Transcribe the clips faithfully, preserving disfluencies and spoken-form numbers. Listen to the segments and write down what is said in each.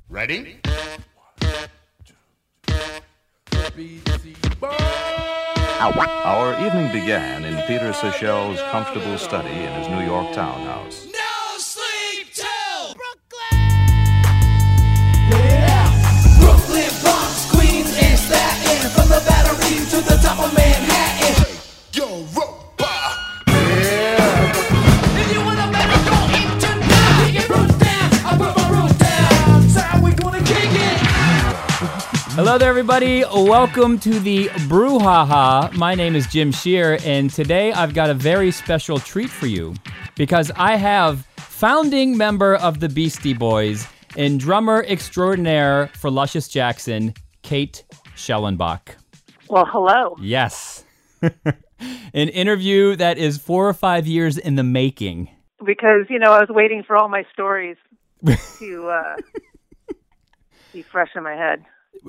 Ready? Our evening began in Peter Seychelles' comfortable study in his New York townhouse. No sleep till Brooklyn! Yeah! Brooklyn, Bronx, Queens, and Staten. From the Battery to the top of Manhattan. Europa! Yeah! If you want a better, go in tonight. Kick it roof down, I put my roof down. That's how we gonna kick it. Hello there, everybody. Welcome to the Brouhaha. My name is Jim Shear, and today I've got a very special treat for you because I have founding member of the Beastie Boys and drummer extraordinaire for Luscious Jackson, Kate Schellenbach. Well, hello. Yes. An interview that is four or five years in the making. Because, you know, I was waiting for all my stories to uh, be fresh in my head.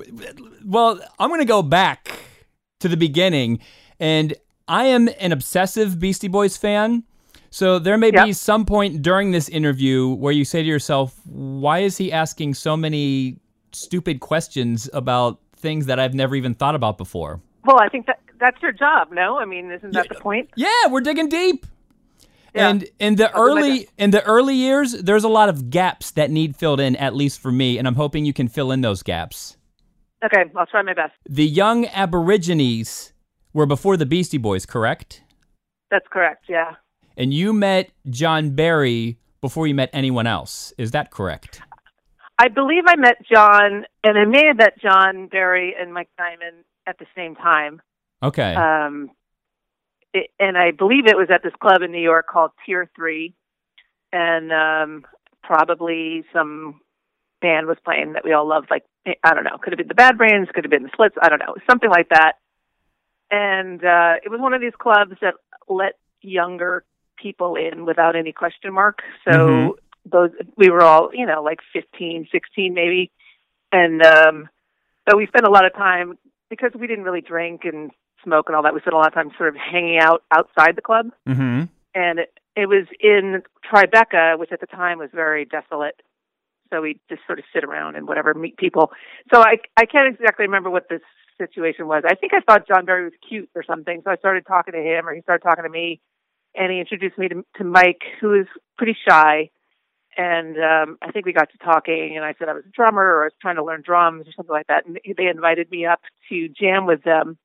Well, I'm going to go back to the beginning, and I am an obsessive Beastie Boys fan, so there may Yep. be some point during this interview where you say to yourself, why is he asking so many stupid questions about things that I've never even thought about before? Well, I think that that's your job, no? I mean, isn't that Yeah. the point? Yeah, we're digging deep. Yeah. And in the I'll do my early best. in the early years, there's a lot of gaps that need filled in, at least for me, and I'm hoping you can fill in those gaps. Okay, I'll try my best. The Young Aborigines were before the Beastie Boys, correct? That's correct, yeah. And you met John Barry before you met anyone else. Is that correct? I believe I met John, and I may have met John Barry and Mike Diamond at the same time. Okay. Um, it, and I believe it was at this club in New York called Tier three, and um, probably some band was playing that we all loved, like, I don't know, could have been the Bad Brains, could have been the Slits, I don't know, something like that. And uh, it was one of these clubs that let younger people in without any question mark. So Mhm. those we were all, you know, like fifteen, sixteen maybe. And um, so we spent a lot of time, because we didn't really drink and smoke and all that, we spent a lot of time sort of hanging out outside the club. Mm-hmm. And it, it was in Tribeca, which at the time was very desolate. So we just sort of sit around and whatever, meet people. So I I can't exactly remember what this situation was. I think I thought John Barry was cute or something. So I started talking to him, or he started talking to me, and he introduced me to, to Mike, who is pretty shy. And um, I think we got to talking, and I said I was a drummer, or I was trying to learn drums or something like that. And they invited me up to jam with them.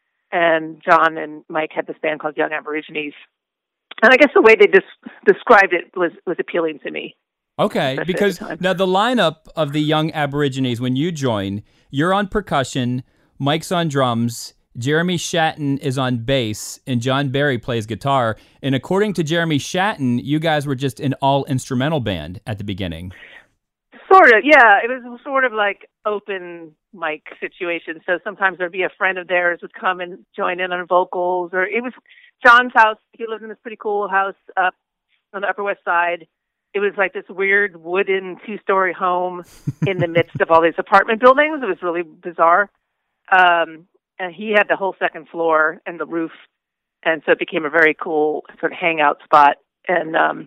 And John and Mike had this band called Young Aborigines. And I guess the way they des- described it was, was appealing to me. Okay, Especially because at the time. now the lineup of the Young Aborigines, when you join, you're on percussion, Mike's on drums, Jeremy Shatton is on bass, and John Barry plays guitar. And according to Jeremy Shatton, you guys were just an all-instrumental band at the beginning. Sort of, yeah. It was sort of like open mic situation. So sometimes there'd be a friend of theirs would come and join in on vocals, or it was John's house. He lived in this pretty cool house up on the Upper West Side. It was like this weird wooden two-story home in the midst of all these apartment buildings. It was really bizarre. Um, and he had the whole second floor and the roof. And so it became a very cool sort of hangout spot. And um,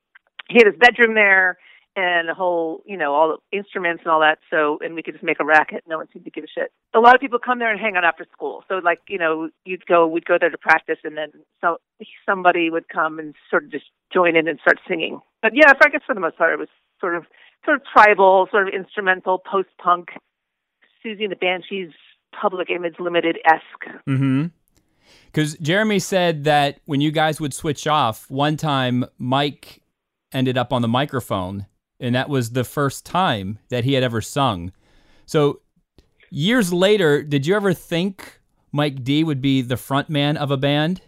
he had his bedroom there and a whole, you know, all the instruments and all that. So, and we could just make a racket. No one seemed to give a shit. A lot of people come there and hang out after school. So like, you know, you'd go, we'd go there to practice, and then so somebody would come and sort of just join in and start singing. But yeah, I guess for the most part, it was sort of, sort of tribal, sort of instrumental, post-punk, Susie and the Banshees, Public Image Limited-esque. Mm-hmm. Because Jeremy said that when you guys would switch off, one time Mike ended up on the microphone, and that was the first time that he had ever sung. So years later, did you ever think Mike D would be the front man of a band?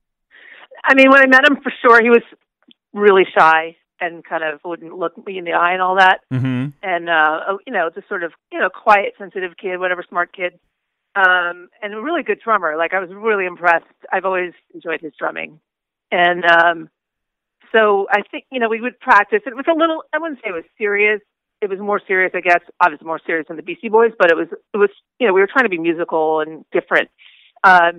I mean, when I met him, for sure, he was really shy and kind of wouldn't look me in the eye and all that. Mm-hmm. And, uh, you know, just sort of, you know, quiet, sensitive kid, whatever, smart kid. Um, and a really good drummer. Like, I was really impressed. I've always enjoyed his drumming. And um, so I think, you know, we would practice. It was a little, I wouldn't say it was serious. It was more serious, I guess, obviously more serious than the Beastie Boys, but it was, it was, you know, we were trying to be musical and different. Um,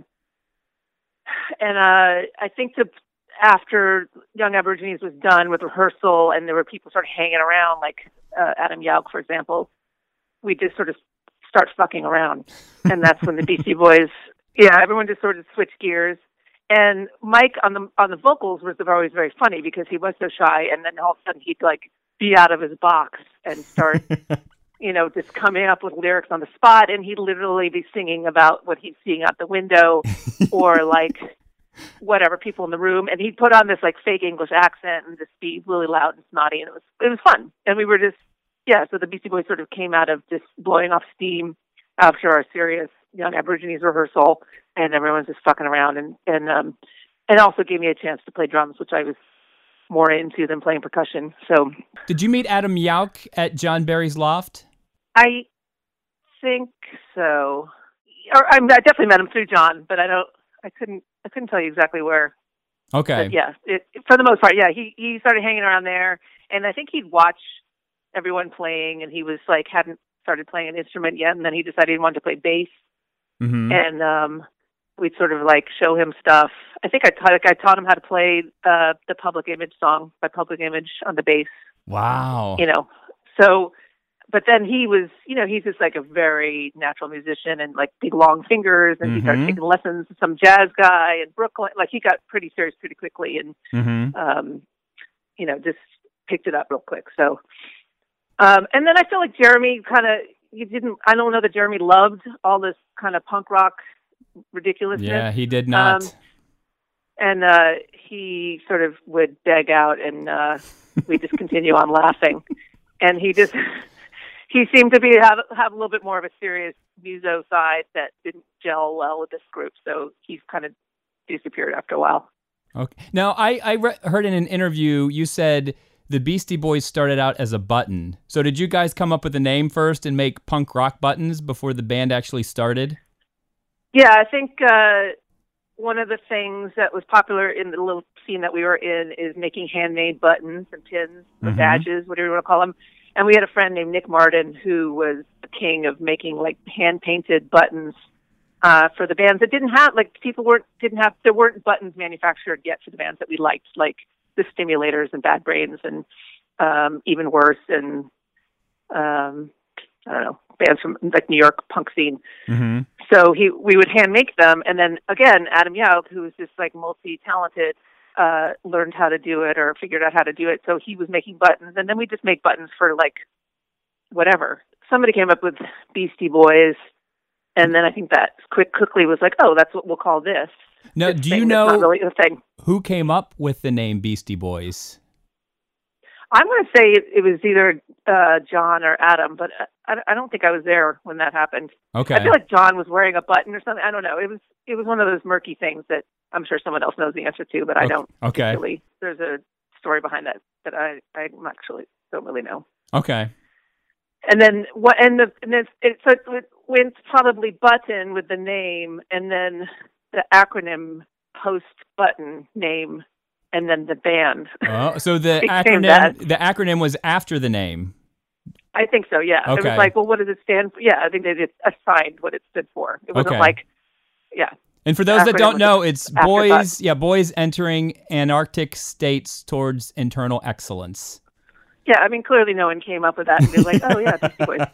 and uh, I think to, after Young Aborigines was done with rehearsal and there were people sort of hanging around, like uh, Adam Yauch, for example, we just sort of start fucking around. And that's when the Beastie Boys, yeah, everyone just sort of switched gears. And Mike on the on the vocals was always very funny because he was so shy, and then all of a sudden he'd like be out of his box and start, you know, just coming up with lyrics on the spot, and he'd literally be singing about what he's seeing out the window, or like whatever, people in the room, and he'd put on this like fake English accent and just be really loud and snotty, and it was it was fun, and we were just yeah. So the Beastie Boys sort of came out of just blowing off steam after our serious Young Aborigines rehearsal, and everyone's just fucking around, and and um and also gave me a chance to play drums, which I was more into than playing percussion. So, did you meet Adam Yauch at John Barry's loft? I think so. Or I, I definitely met him through John, but I don't. I couldn't. I couldn't tell you exactly where. Okay. But yeah, it, for the most part, yeah. He he started hanging around there, and I think he'd watch everyone playing, and he was like hadn't started playing an instrument yet, and then he decided he wanted to play bass. Mm-hmm. And um, we'd sort of like show him stuff. I think I taught like, I taught him how to play uh, the Public Image song by Public Image on the bass. Wow. You know, so, but then he was, you know, he's just like a very natural musician and like big long fingers, and mm-hmm. he started taking lessons with some jazz guy in Brooklyn. Like he got pretty serious pretty quickly, and mm-hmm. um, you know, just picked it up real quick. So, um, and then I feel like Jeremy kind of. You didn't. I don't know that Jeremy loved all this kind of punk rock ridiculousness. Yeah, he did not. Um, and uh, he sort of would beg out, and uh, we just continue on laughing. And he just he seemed to be have have a little bit more of a serious muso side that didn't gel well with this group. So he's kind of disappeared after a while. Okay. Now I I re- heard in an interview you said the Beastie Boys started out as a button. So did you guys come up with a name first and make punk rock buttons before the band actually started? Yeah, I think uh, one of the things that was popular in the little scene that we were in is making handmade buttons and pins or Mm-hmm. badges, whatever you want to call them. And we had a friend named Nick Martin who was the king of making like hand-painted buttons uh, for the bands that didn't have, like people weren't, didn't have, there weren't buttons manufactured yet for the bands that we liked, like the Stimulators and Bad Brains and um, Even Worse and um, I don't know, bands from like New York punk scene. Mm-hmm. So he we would hand make them, and then again Adam Yauch, who was just like multi-talented, uh, learned how to do it or figured out how to do it. So he was making buttons, and then we just make buttons for like whatever. Somebody came up with Beastie Boys, and then I think that quick quickly was like, oh, that's what we'll call this. Now, this do you thing know that's not really a thing. Who came up with the name Beastie Boys? I'm going to say it was either uh, John or Adam, but I, I don't think I was there when that happened. Okay. I feel like John was wearing a button or something. I don't know. It was it was one of those murky things that I'm sure someone else knows the answer to, but I don't. Okay. Really. There's a story behind that that I I actually don't really know. Okay. And then what? And the and it's, it so it went probably button with the name, and then the acronym post button name, and then the band. Oh, so the Became acronym that. the acronym was after the name. I think so. Yeah. It Okay. was like, well, what does it stand for? Yeah, I think they just assigned what it stood for. It wasn't Okay. like, yeah. And for those that Acronym don't was know, it's afterthought. boys, yeah, boys entering Antarctic states towards internal excellence. Yeah, I mean, clearly no one came up with that and be like, oh, yeah, Beastie Boys.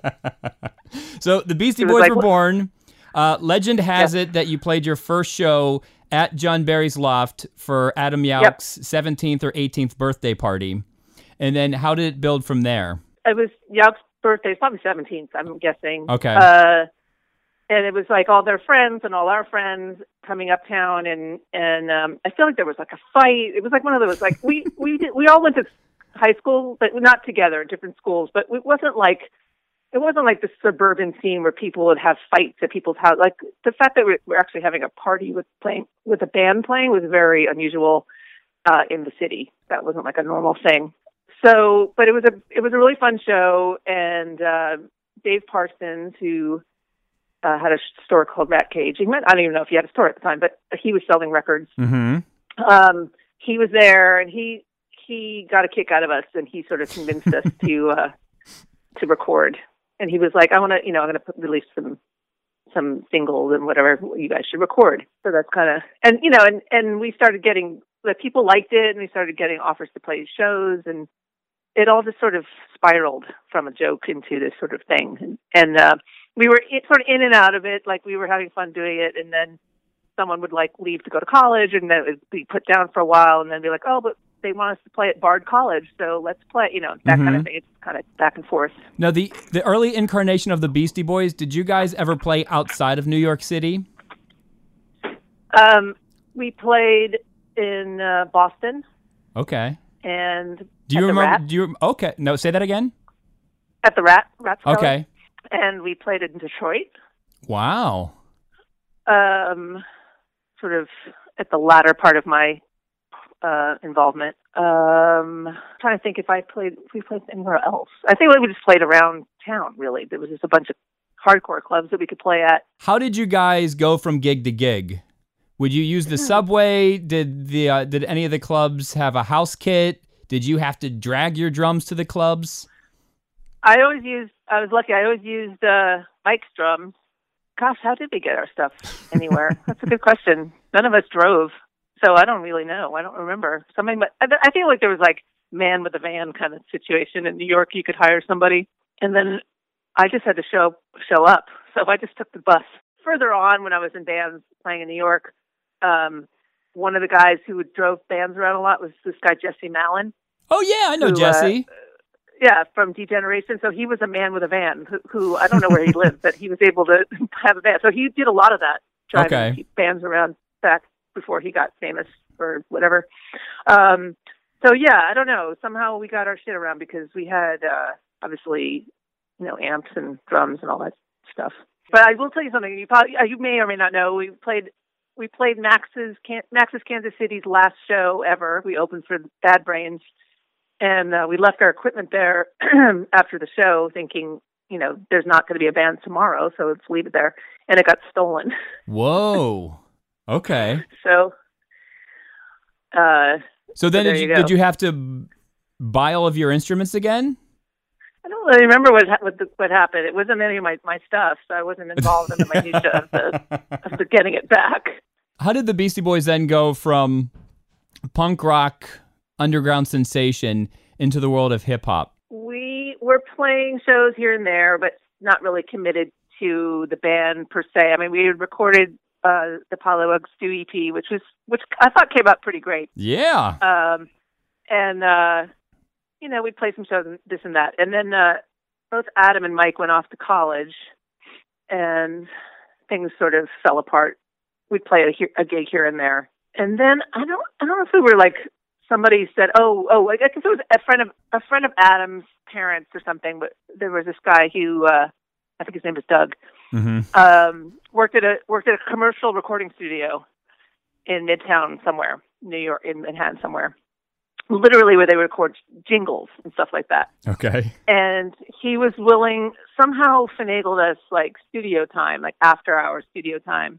So the Beastie It was Boys like, were what- born. Uh, legend has Yeah. it that you played your first show at John Barry's loft for Adam Yauch's seventeenth or eighteenth birthday party. And then how did it build from there? It was Yauch's birthday. It's probably seventeenth, I'm guessing. Okay. Uh, and it was like all their friends and all our friends coming uptown. And, and um, I feel like there was like a fight. It was like one of those, like, we, we, did, we all went to high school, but not together in different schools. But it wasn't like, it wasn't like the suburban scene where people would have fights at people's house. Like the fact that we're, we're actually having a party with playing with a band playing was very unusual uh, in the city. That wasn't like a normal thing. So, but it was a it was a really fun show. And uh, Dave Parsons, who uh, had a store called Rat Cage, he might, I don't even know if he had a store at the time, but he was selling records. Mm-hmm. Um, he was there, and he he got a kick out of us, and he sort of convinced us to uh, to record. And he was like, I want to, you know, I'm going to release some, some singles and whatever you guys should record. So that's kind of, and, you know, and, and we started getting, like, people liked it, and we started getting offers to play shows. And it all just sort of spiraled from a joke into this sort of thing. And, and uh, we were in, sort of in and out of it. Like, we were having fun doing it, and then someone would, like, leave to go to college, and then it would be put down for a while, and then be like, oh, but they want us to play at Bard College, so let's play, you know, that mm-hmm. kind of thing. It's kind of back and forth. Now, the, the early incarnation of the Beastie Boys, did you guys ever play outside of New York City? Um, we played in uh, Boston. Okay. And do you at remember? The Rat. Do you? Okay. No, say that again. At the Rat. Rat okay. And we played in Detroit. Wow. Um, sort of at the latter part of my uh, involvement. Um, I'm trying to think if I played, if we played anywhere else. I think we just played around town. Really, there was just a bunch of hardcore clubs that we could play at. How did you guys go from gig to gig? Would you use the subway? Did the uh, did any of the clubs have a house kit? Did you have to drag your drums to the clubs? I always used, I was lucky, I always used uh, Mike's drums. Gosh, how did we get our stuff anywhere? That's a good question. None of us drove, so I don't really know. I don't remember. Something, but I, I feel like there was like man with a van kind of situation in New York. You could hire somebody, and then I just had to show show up. So I just took the bus. Further on, when I was in bands playing in New York, um, one of the guys who drove bands around a lot was this guy Jesse Malin. Oh yeah, I know who, Jesse. Uh, yeah, from Degeneration. So he was a man with a van who, who I don't know where he lived, but he was able to have a van. So he did a lot of that, driving okay. bands around back before he got famous or whatever. Um, so yeah, I don't know. Somehow we got our shit around because we had uh, obviously, you know, amps and drums and all that stuff. But I will tell you something. You probably, you may or may not know. We played. We played Max's Max's Kansas City's last show ever. We opened for Bad Brains. And uh, we left our equipment there after the show thinking, you know, there's not going to be a band tomorrow, so let's leave it there. And it got stolen. Whoa. Okay. so uh, so then so did, you, you did you have to buy all of your instruments again? I don't really remember what what, the, what happened. It wasn't any of my, my stuff, so I wasn't involved in the minutia of the, of the getting it back. How did the Beastie Boys then go from punk rock underground sensation into the world of hip hop? We were playing shows here and there, but not really committed to the band per se. I mean, we had recorded uh, the Polywogs two E P, which was which I thought came out pretty great. Yeah. Um, and uh, you know, we played some shows and this and that, and then uh, both Adam and Mike went off to college, and things sort of fell apart. We'd play a, a gig here and there, and then I don't I don't know if we were like. Somebody said, "Oh, oh, I guess it was a friend of a friend of Adam's parents or something." But there was this guy who, uh, I think his name was Doug, mm-hmm. um, worked at a worked at a commercial recording studio in Midtown somewhere, New York, in Manhattan somewhere, literally where they would record jingles and stuff like that. Okay. And he was willing, somehow finagled us like studio time, like after hours studio time.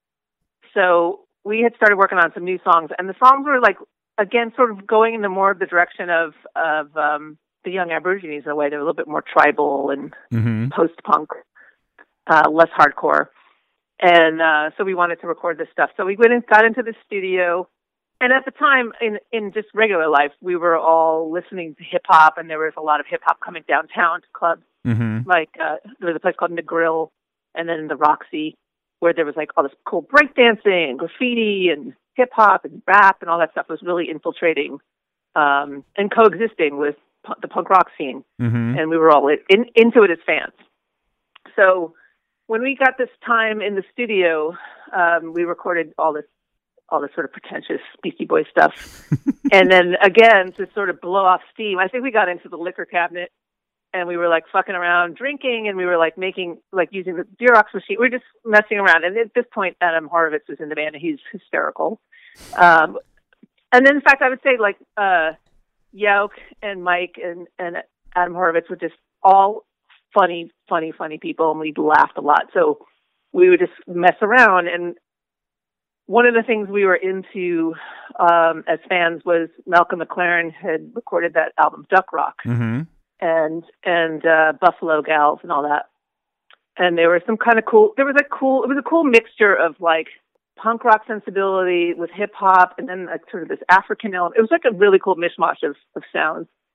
So we had started working on some new songs, and the songs were like. Again, sort of going into more of the direction of of um, the Young Aborigines in a way. They're a little bit more tribal and mm-hmm. post-punk, uh, less hardcore. And uh, so we wanted to record this stuff. So we went and got into the studio. And at the time, in, in just regular life, we were all listening to hip-hop, and there was a lot of hip-hop coming downtown to clubs. Mm-hmm. Like uh, there was a place called The Grill, and then the Roxy, where there was like all this cool breakdancing and graffiti and hip-hop and rap and all that stuff was really infiltrating um, and coexisting with pu- the punk rock scene. Mm-hmm. And we were all in, into it as fans. So when we got this time in the studio, um, we recorded all this all this sort of pretentious Beastie Boys stuff. And then, again, to sort of blow off steam, I think we got into the liquor cabinet, and we were, like, fucking around drinking, and we were, like, making, like, using the Xerox machine. We were just messing around. And at this point, Adam Horovitz was in the band, and he's hysterical. Um, and then, in fact, I would say, like, uh, Yauk and Mike and, and Adam Horovitz were just all funny, funny, funny people, and we laughed a lot. So we would just mess around. And one of the things we were into um, as fans was Malcolm McLaren had recorded that album, Duck Rock. Mm-hmm. and and uh, Buffalo Gals and all that. And there was some kind of cool, there was a cool, it was a cool mixture of like punk rock sensibility with hip hop and then like sort of this African element. It was like a really cool mishmash of, of sounds.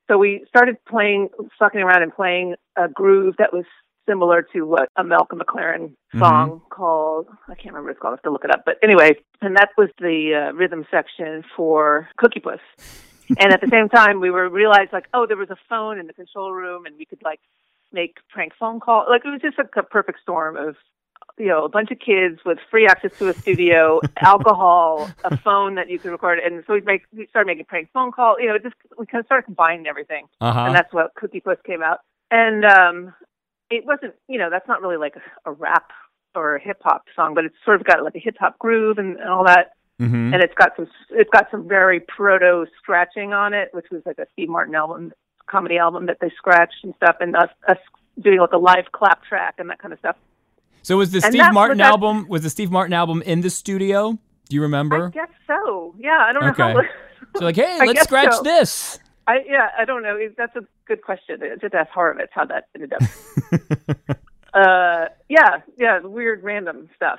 So we started playing, fucking around and playing a groove that was similar to what a Malcolm McLaren song Mm-hmm. called, I can't remember what it's called, I have to look it up. But anyway, and that was the uh, rhythm section for Cookie Puss. And at the same time, we were realized like, oh, there was a phone in the control room and we could like make prank phone calls. Like it was just like a perfect storm of, you know, a bunch of kids with free access to a studio, alcohol, a phone that you could record. And so we make we started making prank phone calls. You know, it just we kind of started combining everything. Uh-huh. And that's what Cookie Puss came out. And um, it wasn't, you know, that's not really like a, a rap or a hip hop song, but it's sort of got like a hip hop groove and, and all that. Mm-hmm. And it's got some it's got some very proto scratching on it, which was like a Steve Martin album, comedy album that they scratched and stuff, and us, us doing like a live clap track and that kind of stuff. So was the And Steve that- Martin but that- album, was the Steve Martin album in the studio? Do you remember? I guess so. Yeah, I don't Okay. know how. So like, hey, I let's guess scratch so. this. I yeah, I don't know. That's a good question. Just ask Horowitz how that ended up. uh, yeah, yeah, weird random stuff.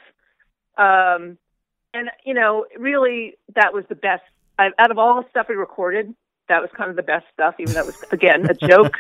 Um, and you know, really, that was the best. I, out of all the stuff we recorded, that was kind of the best stuff. Even though it was again a joke,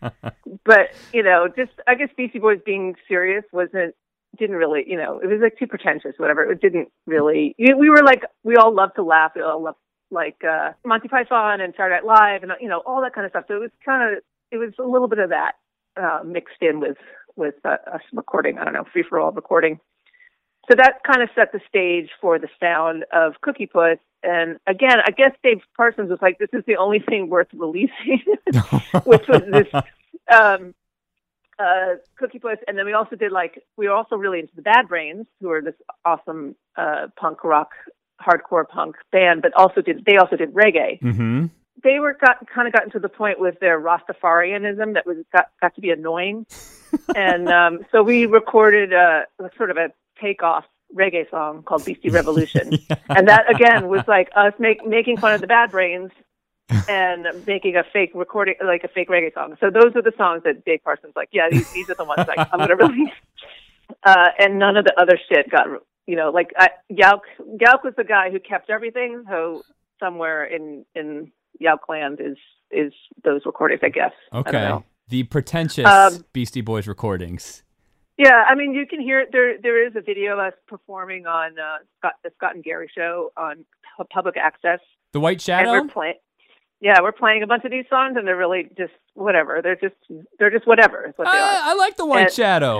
but you know, just I guess Beastie Boys being serious wasn't. Didn't really, you know, it was like too pretentious, whatever. It didn't really. We were like, we all love to laugh. We all love like uh, Monty Python and Saturday Night Live and you know all that kind of stuff. So it was kind of, it was a little bit of that uh, mixed in with with uh, us recording. I don't know, free for all recording. So that kind of set the stage for the sound of Cookie Puss. And again, I guess Dave Parsons was like, this is the only thing worth releasing, which was this. Um, Uh, Cookie Puss, and then we also did like we were also really into the Bad Brains, who are this awesome uh, punk rock, hardcore punk band, but also did they also did reggae. Mm-hmm. They were got kind of gotten to the point with their Rastafarianism that was got got to be annoying, and um, so we recorded a, a sort of a takeoff reggae song called Beastie Revolution, yeah. And that again was like us make, making fun of the Bad Brains. And making a fake recording, like a fake reggae song. So those are the songs that Dave Parsons like, yeah, these, these are the ones like, I'm going to release. Uh, and none of the other shit got, you know, like I, Yauk, Yauk was the guy who kept everything. So somewhere in, in Yauk land is, is those recordings, I guess. Okay. I the pretentious um, Beastie Boys recordings. Yeah. I mean, you can hear it. There, there is a video of us performing on uh, Scott, the Scott and Gary show on public access. The White Shadow? And we're playing. Yeah, we're playing a bunch of these songs, and they're really just whatever. They're just they're just whatever. Is what they I, are. I like the White And- Shadow.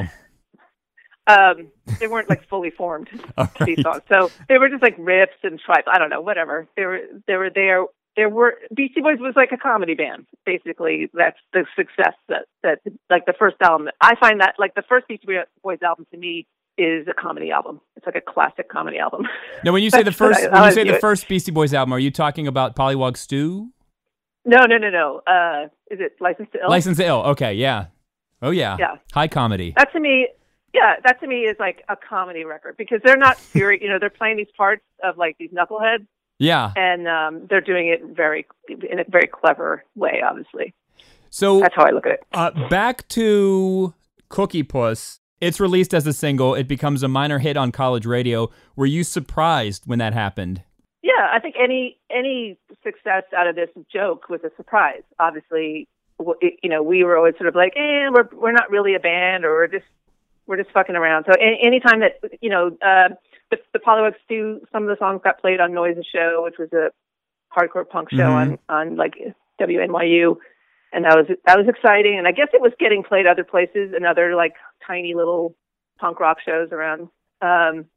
Um, they weren't like fully formed All these right. songs, so they were just like riffs and tribes. I don't know, whatever. They were they were there. There were Beastie Boys was like a comedy band, basically. That's the success that that like the first album. I find that like the first Beastie Boys album to me is a comedy album. It's like a classic comedy album. Now, when you say the That's what first, I- when I you say view the it. first Beastie Boys album, are you talking about Pollywog Stew? No, no, no, no. Uh, is it License to Ill? License to Ill. Okay, yeah. Oh yeah. Yeah. High comedy. That to me, yeah, that to me is like a comedy record because they're not serious. You know, they're playing these parts of like these knuckleheads, Yeah. and um, they're doing it very in a very clever way. Obviously, So that's how I look at it. uh, back to Cookie Puss. It's released as a single. It becomes a minor hit on college radio. Were you surprised when that happened? Yeah, I think any any success out of this joke was a surprise. Obviously, w- it, you know, we were always sort of like, eh, we're we're not really a band, or we're just we're just fucking around. So any anytime that you know, uh, the the Pollywog Stew, some of the songs got played on Noise's show, which was a hardcore punk show Mhm. on on like W N Y U, and that was that was exciting. And I guess it was getting played other places and other like tiny little punk rock shows around. Um,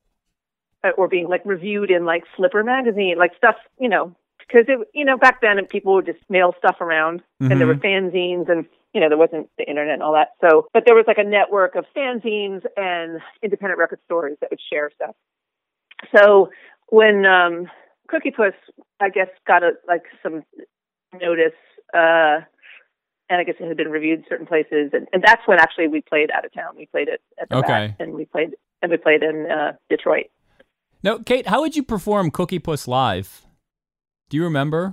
or being like reviewed in like Flipper magazine, like stuff, you know, because it, you know, back then people would just mail stuff around and there were fanzines and, you know, there wasn't the internet and all that. So, but there was like a network of fanzines and independent record stores that would share stuff. So when um, Cookie Puss, I guess, got a, like some notice, uh, and I guess it had been reviewed in certain places. And, and that's when actually we played out of town. We played it at the Okay. Bat, and we played, and we played in uh, Detroit. Now, Kate, how would you perform Cookie Puss live? Do you remember?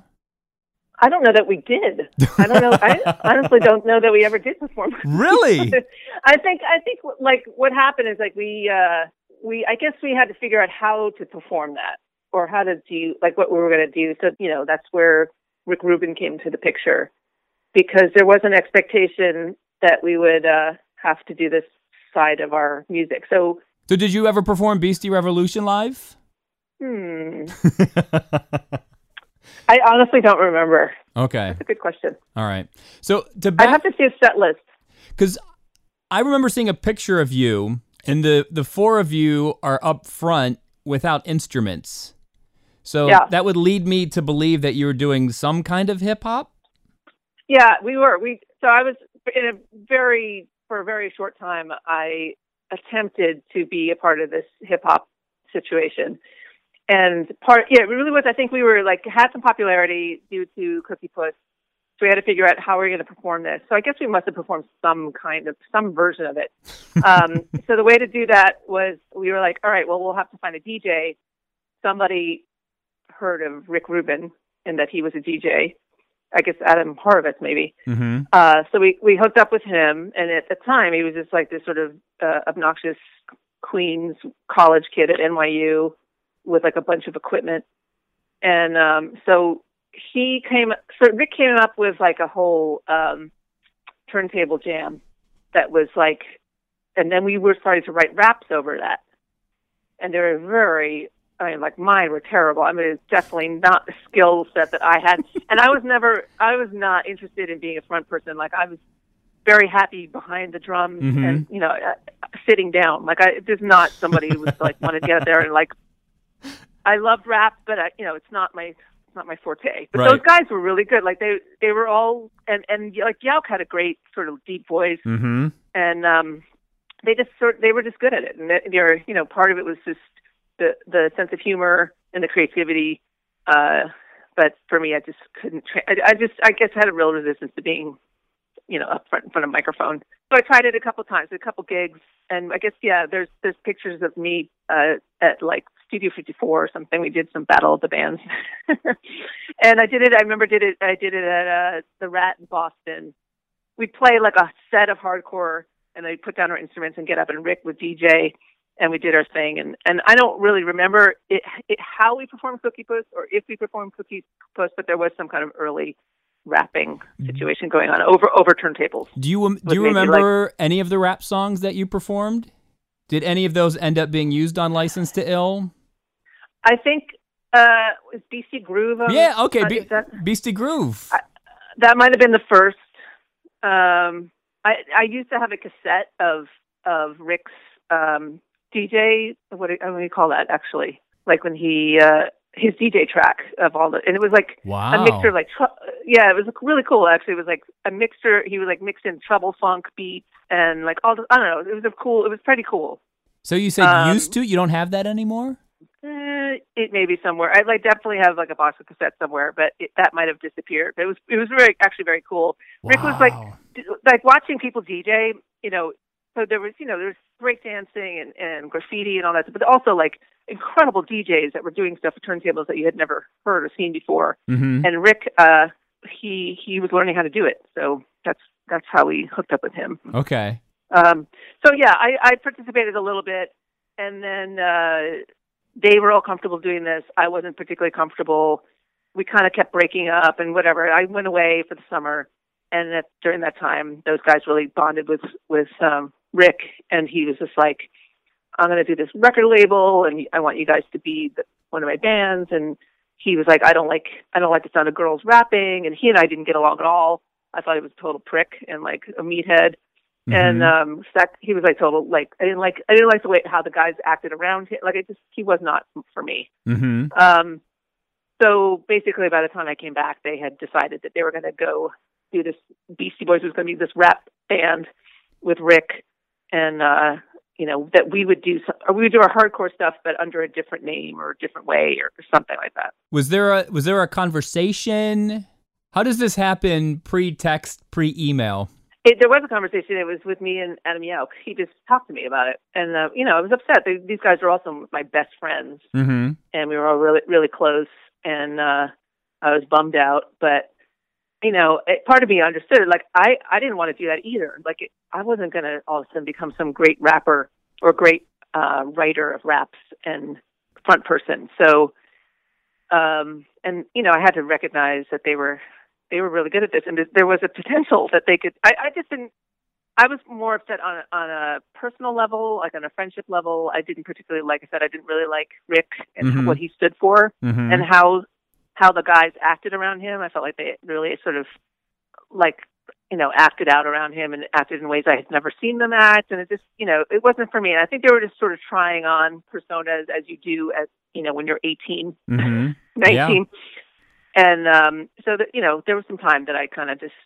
I don't know that we did. I don't know. I honestly don't know that we ever did perform. Really? I think I think like what happened is like we uh we I guess we had to figure out how to perform that or how to do like what we were going to do. So you know that's where Rick Rubin came to the picture, because there was an expectation that we would uh, have to do this side of our music. So, So did you ever perform Beastie Revolution live? hmm, I honestly don't remember. Okay. That's a good question. All right. So to I'd back, have to see a set list. because I remember seeing a picture of you, and the, the four of you are up front without instruments. So Yeah. that would lead me to believe that you were doing some kind of hip hop. Yeah, we were. We so I was in a very for a very short time. I attempted to be a part of this hip hop situation, and part yeah, it really was. I think we were like had some popularity due to Cookie Puss, so we had to figure out how we were going to perform this. So I guess we must have performed some kind of some version of it. Um, so the way to do that was we were like, all right, well, we'll have to find a D J. Somebody heard of Rick Rubin and that he was a D J. I guess Adam Horovitz, maybe. Mm-hmm. Uh, so we, we hooked up with him, and at the time, he was just like this sort of uh, obnoxious Queens college kid at N Y U with like a bunch of equipment. And um, so he came, so Rick came up with like a whole um, turntable jam that was like, and then we were starting to write raps over that. And they were very, I mean, like mine were terrible. I mean, it's definitely not the skill set that I had. And I was never, I was not interested in being a front person. Like I was very happy behind the drums Mhm. and, you know, uh, sitting down. Like I, there's not somebody who was like, wanted to get up there and like, I loved rap, but I, you know, it's not my, it's not my forte. But Right. those guys were really good. Like they, they were all, and, and like Yauk had a great sort of deep voice. Mm-hmm. And, um, they just sort, they were just good at it. And they're, you know, part of it was just, the the sense of humor and the creativity, uh, but for me, I just couldn't. Tra- I, I just, I guess, had a real resistance to being, you know, up front in front of a microphone. So I tried it a couple times, a couple gigs, and I guess, yeah, there's there's pictures of me uh, at like Studio fifty-four or something. We did some Battle of the Bands, and I did it. I remember did it. I did it at uh, the Rat in Boston. We'd play like a set of hardcore, and they'd put down our instruments and get up, and Rick would D J. And we did our thing, and, and I don't really remember it, it how we performed Cookie Puss or if we performed Cookie Puss, but there was some kind of early rapping situation going on over over turntables. Do you um, do you maybe, remember any of the rap songs that you performed? Did any of those end up being used on License to Ill? I think uh, was Beastie Groove. On, Yeah, okay, uh, Be- is that, Beastie Groove. I, that might have been the first. Um, I I used to have a cassette of of Rick's. Um, D J, what do, what do you call that, actually? Like when he, uh, his D J track of all the, and it was like Wow. a mixture of like, tr- yeah, it was really cool, actually. It was like a mixture, he was like mixed in trouble funk beats and like all the, I don't know, it was a cool, it was pretty cool. So you said um, used to? You don't have that anymore? Eh, it may be somewhere. I like definitely have like a box of cassettes somewhere, but it, that might have disappeared. But it was, it was very, actually very cool. Rick was like, Wow. like watching people D J, you know, so there was, you know, there was breakdancing and, and graffiti and all that, but also like incredible D Js that were doing stuff with turntables that you had never heard or seen before. Mm-hmm. And Rick, uh, he he was learning how to do it, so that's that's how we hooked up with him. Okay. Um, so yeah, I, I participated a little bit, and then uh, they were all comfortable doing this. I wasn't particularly comfortable. We kind of kept breaking up and whatever. I went away for the summer, and that, during that time, those guys really bonded with with um, Rick, and he was just like, I'm going to do this record label, and I want you guys to be the, one of my bands. And he was like, I don't like, I don't like the sound of girls rapping. And he and I didn't get along at all. I thought he was a total prick and like a meathead. Mm-hmm. And um, sec- he was like total, like I didn't like, I didn't like the way how the guys acted around him. Like it just, he was not for me. Mm-hmm. Um, so basically, by the time I came back, they had decided that they were going to go do this. Beastie Boys was going to be this rap band with Rick. And, uh, you know, that we would do some, or we would do our hardcore stuff, but under a different name or a different way or something like that. Was there a was there a conversation? How does this happen pre-text, pre-email? It, there was a conversation. It was with me and Adam Yauk. He just talked to me about it. And, uh, you know, I was upset. They, these guys are also my best friends. Mm-hmm. And we were all really, really close. And uh, I was bummed out. But, you know, it, part of me understood it. Like, I, I didn't want to do that either. Like, it, I wasn't going to all of a sudden become some great rapper or great uh, writer of raps and front person. So, um, and, you know, I had to recognize that they were they were really good at this, and there was a potential that they could. I, I just didn't. I was more upset on a, on a personal level, like on a friendship level. I didn't particularly, like I said, I didn't really like Rick and Mhm. what he stood for, Mhm. and how how the guys acted around him. I felt like they really sort of like you know acted out around him and acted in ways I had never seen them act, and it just you know it wasn't for me. And I think they were just sort of trying on personas as you do as you know when you're eighteen, Mhm. nineteen, and um, so that you know there was some time that I kind of just.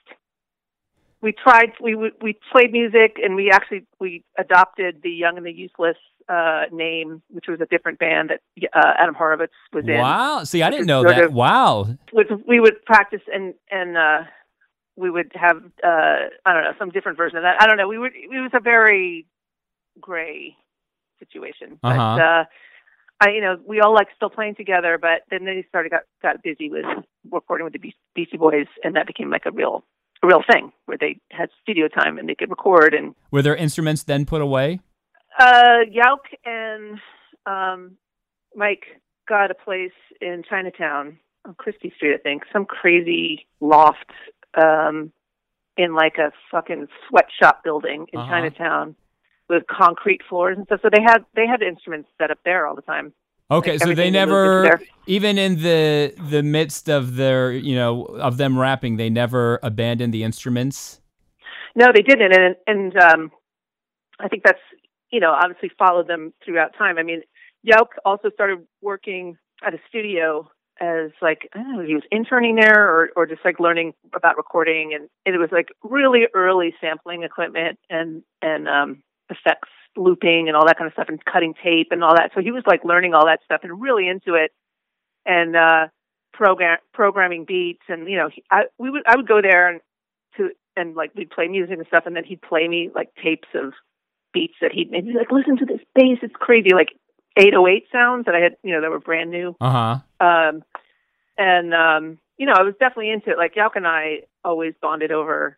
We tried. We we played music, and we actually we adopted the Young and the Useless uh, name, which was a different band that uh, Adam Horovitz was in. Wow. See, I didn't know Sort that. of- Wow. Which we would practice, and and uh, we would have uh, I don't know some different version of that. I don't know. We would. It was a very gray situation. But, Uh-huh. uh, I you know we all like still playing together, but then they started got got busy with recording with the Beast- Beastie Boys, and that became like a real. A real thing where they had studio time and they could record. And Were their instruments then put away? uh, Yauk and um, Mike got a place in Chinatown on Christie Street, I think, some crazy loft um, in like a fucking sweatshop building in Uh-huh. Chinatown with concrete floors and stuff. So they had they had instruments set up there all the time. Okay, Like so they everything they moved never, into there. even in the the midst of their, you know, of them rapping, they never abandoned the instruments. No, they didn't, and and um, I think that's you know obviously followed them throughout time. I mean, Yauk also started working at a studio as like I don't know, he was interning there or or just like learning about recording, and it was like really early sampling equipment and and um, effects looping and all that kind of stuff and cutting tape and all that. So he was like learning all that stuff and really into it, and uh, program programming beats and you know he, I we would I would go there and to. And like we'd play music and stuff, and then he'd play me like tapes of beats that he'd made. He'd be like, "Listen to this bass; it's crazy!" Like eight oh eight sounds that I had, you know, that were brand new. Uh huh. Um, and um, you know, I was definitely into it. Like Yauk and I always bonded over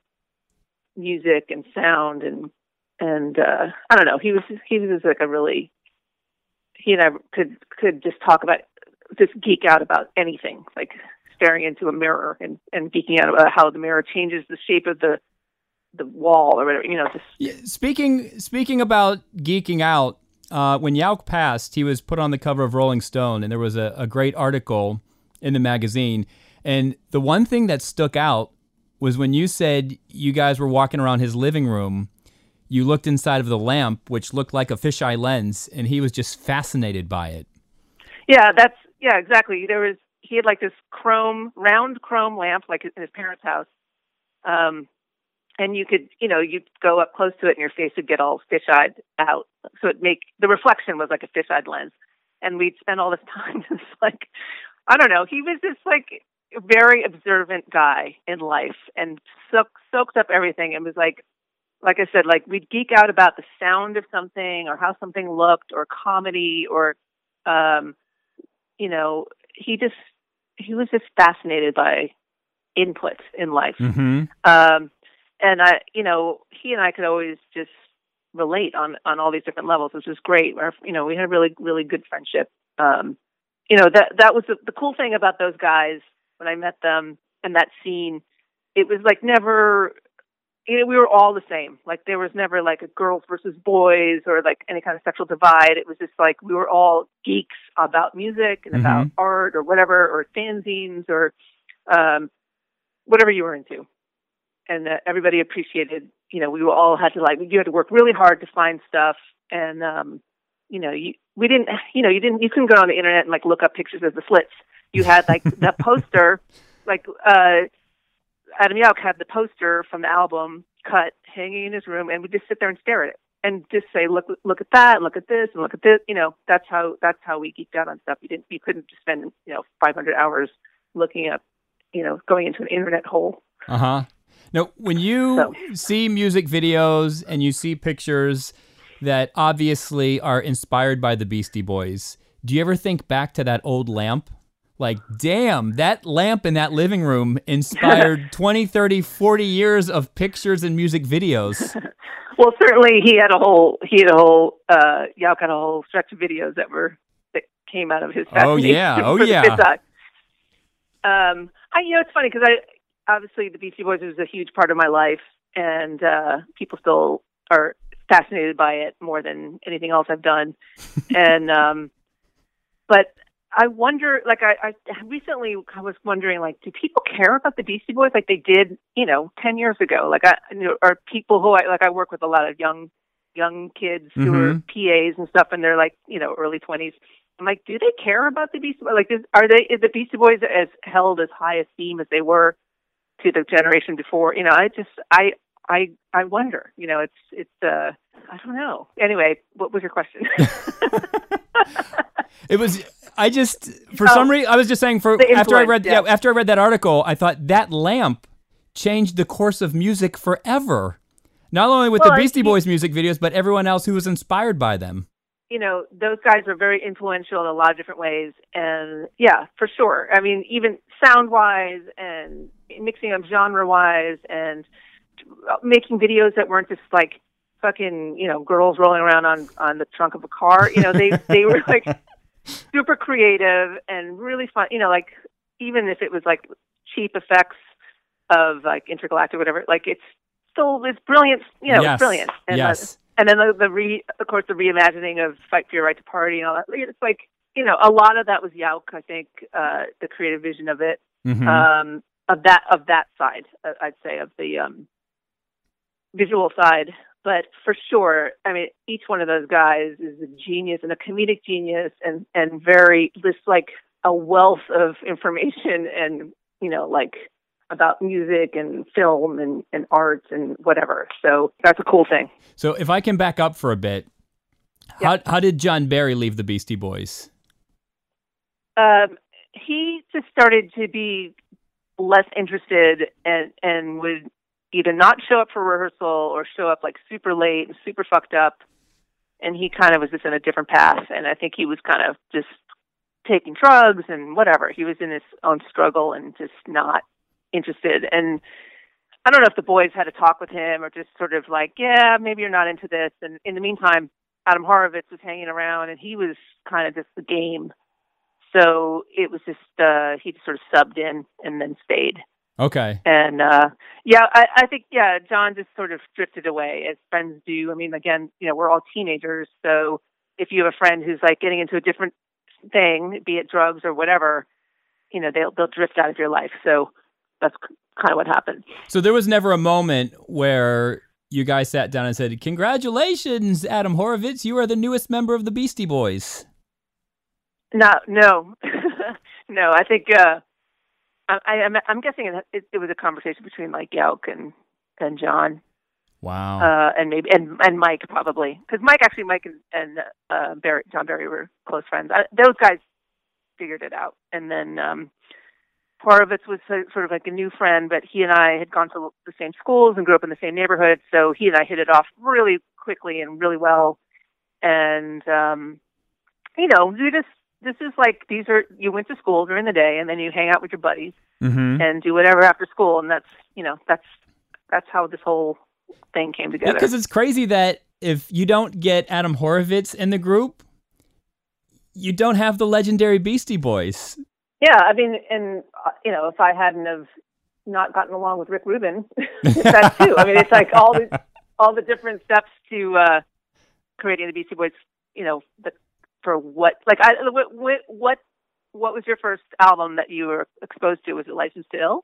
music and sound, and and uh, I don't know. He was he was just like a really he and I could could just talk about just geek out about anything, like staring into a mirror and, and geeking out about how the mirror changes the shape of the the wall or whatever, you know. Just Yeah, speaking speaking about geeking out, uh, when Yauk passed, he was put on the cover of Rolling Stone, and there was a, a great article in the magazine. And the one thing that stuck out was when you said you guys were walking around his living room, you looked inside of the lamp, which looked like a fisheye lens, and he was just fascinated by it. yeah, that's yeah, exactly. There was he had like this chrome, round chrome lamp, like in his parents' house. Um, and you could, you know, you'd go up close to it and your face would get all fish-eyed out. So it make, the reflection was like a fish-eyed lens. And we'd spend all this time just like, I don't know, he was this like very observant guy in life and soak, soaked up everything and was like, like I said, like we'd geek out about the sound of something or how something looked or comedy or, um, you know, he just, he was just fascinated by input in life. Mm-hmm. Um, and I, you know, he and I could always just relate on, on all these different levels, which was great. Our, you know, we had a really, really good friendship. Um, you know, that, that was the, the cool thing about those guys when I met them and that scene. It was like never, you know, we were all the same. Like there was never like a girls versus boys or like any kind of sexual divide. It was just like we were all geeks about music and Mm-hmm. about art or whatever, or fanzines or um, whatever you were into. And uh, everybody appreciated, you know, we all had to like, you had to work really hard to find stuff. And, um, you know, you, we didn't, you know, you didn't, you couldn't go on the internet and like look up pictures of the Slits. You had like that poster, like, uh, Adam Yauk had the poster from the album cut hanging in his room, and we'd just sit there and stare at it and just say, look, look at that, and look at this, and look at this. You know, that's how, that's how we geeked out on stuff. You didn't, you couldn't just spend, you know, five hundred hours looking up, you know, going into an internet hole. Uh-huh. Now, when you So. see music videos and you see pictures that obviously are inspired by the Beastie Boys, do you ever think back to that old lamp? Like, damn, that lamp in that living room inspired twenty, thirty, forty years of pictures and music videos. Well, certainly he had a whole, he had a whole, uh, Yauk had a whole stretch of videos that were, that came out of his Oh, fascination yeah. Oh, for the yeah. Fish Eye. Um, I, you know, it's funny because I, obviously the Beastie Boys was a huge part of my life, and uh, people still are fascinated by it more than anything else I've done. and um, but I wonder, like I, I recently I was wondering, like, do people care about the Beastie Boys like they did, you know, ten years ago? Like, I, you know, or people who I like, I work with a lot of young, young kids who Mm-hmm. are P As and stuff, and they're like, you know, early twenties. I'm like, do they care about the Beastie Boys? Like, is, are they is the Beastie Boys as held as high esteem as they were to the generation before? You know, I just, I, I, I wonder. You know, it's, it's, uh, I don't know. Anyway, what was your question? It was. I just for Oh, some reason I was just saying for the after I influence, read yeah. yeah, after I read that article, I thought that lamp changed the course of music forever. Not only with Well, the I Beastie think- Boys music videos, but everyone else who was inspired by them. You know, those guys are very influential in a lot of different ways. And yeah, for sure. I mean, even sound wise and mixing them genre wise and making videos that weren't just like fucking, you know, girls rolling around on, on the trunk of a car. You know, they, they were like super creative and really fun. You know, like even if it was like cheap effects of like Intergalactic or whatever, like it's still, it's brilliant. You know, Yes. it's brilliant. And, Yes. uh, And then the, the re, of course, the reimagining of "Fight for Your Right to Party" and all that. It's like, you know, a lot of that was Yauk. I think uh, the creative vision of it, Mhm. um, of that of that side, uh, I'd say, of the um, visual side. But for sure, I mean, each one of those guys is a genius and a comedic genius, and and very just like a wealth of information, and you know, like about music and film and, and arts and whatever. So that's a cool thing. So if I can back up for a bit, how how did John Barry leave the Beastie Boys? Um, he just started to be less interested and, and would either not show up for rehearsal or show up like super late and super fucked up. And he kind of was just in a different path. And I think he was kind of just taking drugs and whatever. He was in his own struggle and just not interested. And I don't know if the boys had a talk with him or just sort of like, yeah, maybe you're not into this. And in the meantime, Adam Horovitz was hanging around and he was kind of just the game. So it was just, uh, he just sort of subbed in and then stayed. Okay. And, uh, yeah, I, I think, yeah, John just sort of drifted away as friends do. I mean, again, you know, we're all teenagers. So if you have a friend who's like getting into a different thing, be it drugs or whatever, you know, they'll, they'll drift out of your life. So that's kind of what happened. So there was never a moment where you guys sat down and said, "Congratulations, Adam Horovitz, you are the newest member of the Beastie Boys." No, no, no. I think uh, I, I'm, I'm guessing it, it, it was a conversation between like Yauk and and John, Wow. uh, and maybe and and Mike probably, because Mike actually Mike and, and uh, Barry, John Barry were close friends. I, those guys figured it out, and then um, Horovitz was so, sort of like a new friend, but he and I had gone to the same schools and grew up in the same neighborhood, so he and I hit it off really quickly and really well, and um, you know, we just. This is like, these are, you went to school during the day and then you hang out with your buddies Mm-hmm. and do whatever after school. And that's, you know, that's, that's how this whole thing came together. Because it's crazy that if you don't get Adam Horovitz in the group, you don't have the legendary Beastie Boys. Yeah. I mean, and, uh, you know, if I hadn't have not gotten along with Rick Rubin, that too. I mean, it's like all the, all the different steps to uh, creating the Beastie Boys, you know, the, for what, like, I, what, what, what was your first album that you were exposed to? Was it License to Ill?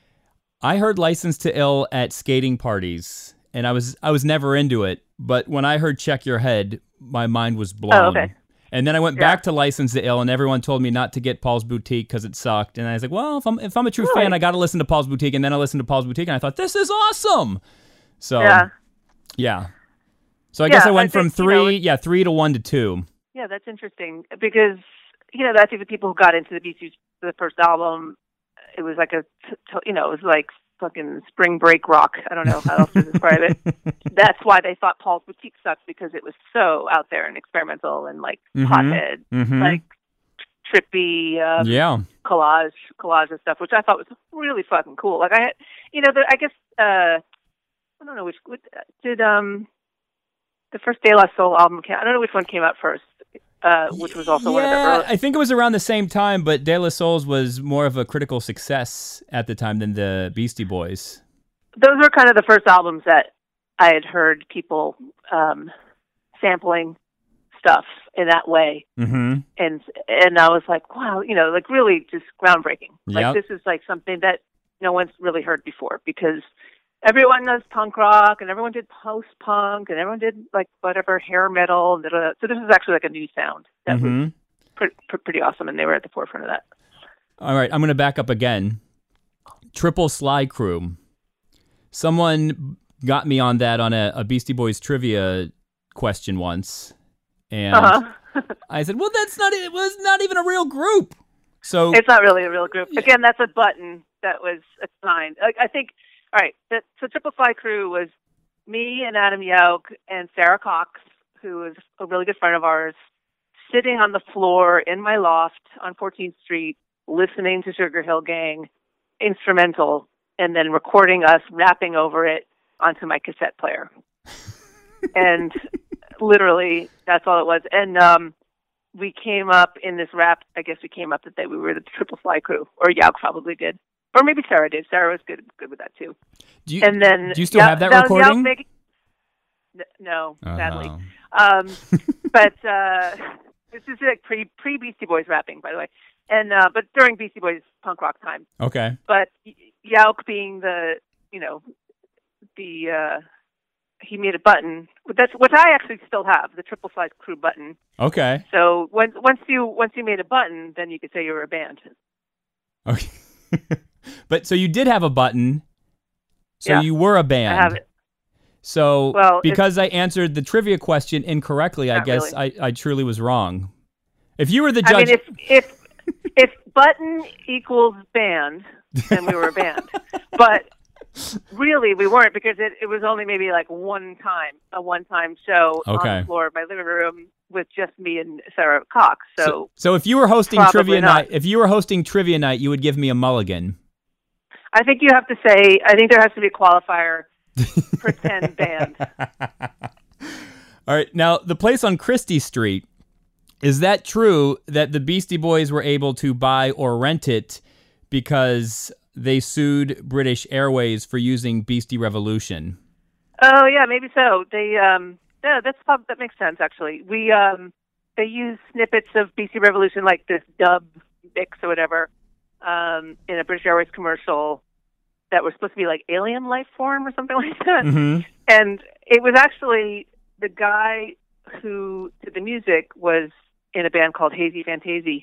I heard License to Ill at skating parties, and I was I was never into it. But when I heard Check Your Head, my mind was blown. Oh, okay. And then I went Yeah. back to License to Ill, and everyone told me not to get Paul's Boutique because it sucked. And I was like, well, if I'm if I'm a true Really? fan, I got to listen to Paul's Boutique. And then I listened to Paul's Boutique, and I thought, this is awesome. So Yeah. yeah. So I Yeah, guess I I went from think, you know, three, yeah, three to one to two. Yeah, that's interesting because, you know, I think the people who got into the Beasties, the first album, it was like a, t- t- you know, it was like fucking spring break rock. I don't know how else to describe it. That's why they thought Paul's Boutique sucked, because it was so out there and experimental and like Mhm. pothead, Mhm. like trippy um, Yeah. collage, collage and stuff, which I thought was really fucking cool. Like I had, you know, the, I guess, uh, I don't know which, what, did, um, the first De La Soul album came, I don't know which one came out first. uh, which was also one of the Yeah, early. I think it was around the same time, but De La Souls was more of a critical success at the time than the Beastie Boys. Those were kind of the first albums that I had heard people um, sampling stuff in that way, Mm-hmm. and and I was like, wow, you know, like really just groundbreaking. Like Yep. this is like something that no one's really heard before, because everyone does punk rock and everyone did post punk and everyone did like whatever hair metal. And da, da, da. So this is actually like a new sound that Mm-hmm. was pretty, pretty awesome, and they were at the forefront of that. All right, I'm going to back up again. Triple Sly Crew. Someone got me on that on a, a Beastie Boys trivia question once. And Uh-huh. I said, well, that's not, it was not even a real group. So, It's not really a real group. Again, that's a button that was assigned. I, I think, all right, that, so Triple Fly Crew was me and Adam Yauch and Sarah Cox, who was a really good friend of ours, sitting on the floor in my loft on fourteenth Street, listening to Sugar Hill Gang instrumental, and then recording us rapping over it onto my cassette player. And literally, that's all it was. And um, we came up in this rap, I guess we came up that we were the Triple Fly Crew, or Yauch probably did. Or maybe Sarah did. Sarah was good good with that, too. do you, And then do you still Yauch- have that now, Yauch recording? make- N- no, sadly. Uh-huh. Um, but uh, this is like pre pre Beastie Boys rapping, by the way, and uh, but during Beastie Boys punk rock time. Okay. But Y- Yauch being the you know the uh, he made a button that's which I actually still have, the Triple Fly Crew button. Okay. So when, once you once you made a button, then you could say you were a band. Okay. But so you did have a button. So Yeah. you were a band. I have it. So Well, because I answered the trivia question incorrectly, I Not guess I, I truly was wrong. If you were the I judge, mean, if if if button equals band, then we were a band. But really, we weren't, because it, it was only maybe like one time, a one-time show on Okay. the floor of my living room with just me and Sarah Cox. So, so, so if you were hosting Probably trivia not. night, if you were hosting trivia night, you would give me a mulligan. I think you have to say, I think there has to be a qualifier, pretend band. All right. Now, the place on Christie Street, is that true that the Beastie Boys were able to buy or rent it because they sued British Airways for using Beastie Revolution? Oh yeah, maybe so. They um yeah, that's prob- that makes sense actually. We um they use snippets of B C Revolution, like this dub mix or whatever, um, in a British Airways commercial that was supposed to be like Alien Life Form or something like that. Mm-hmm. And it was actually the guy who did the music was in a band called Hazy Fantasy.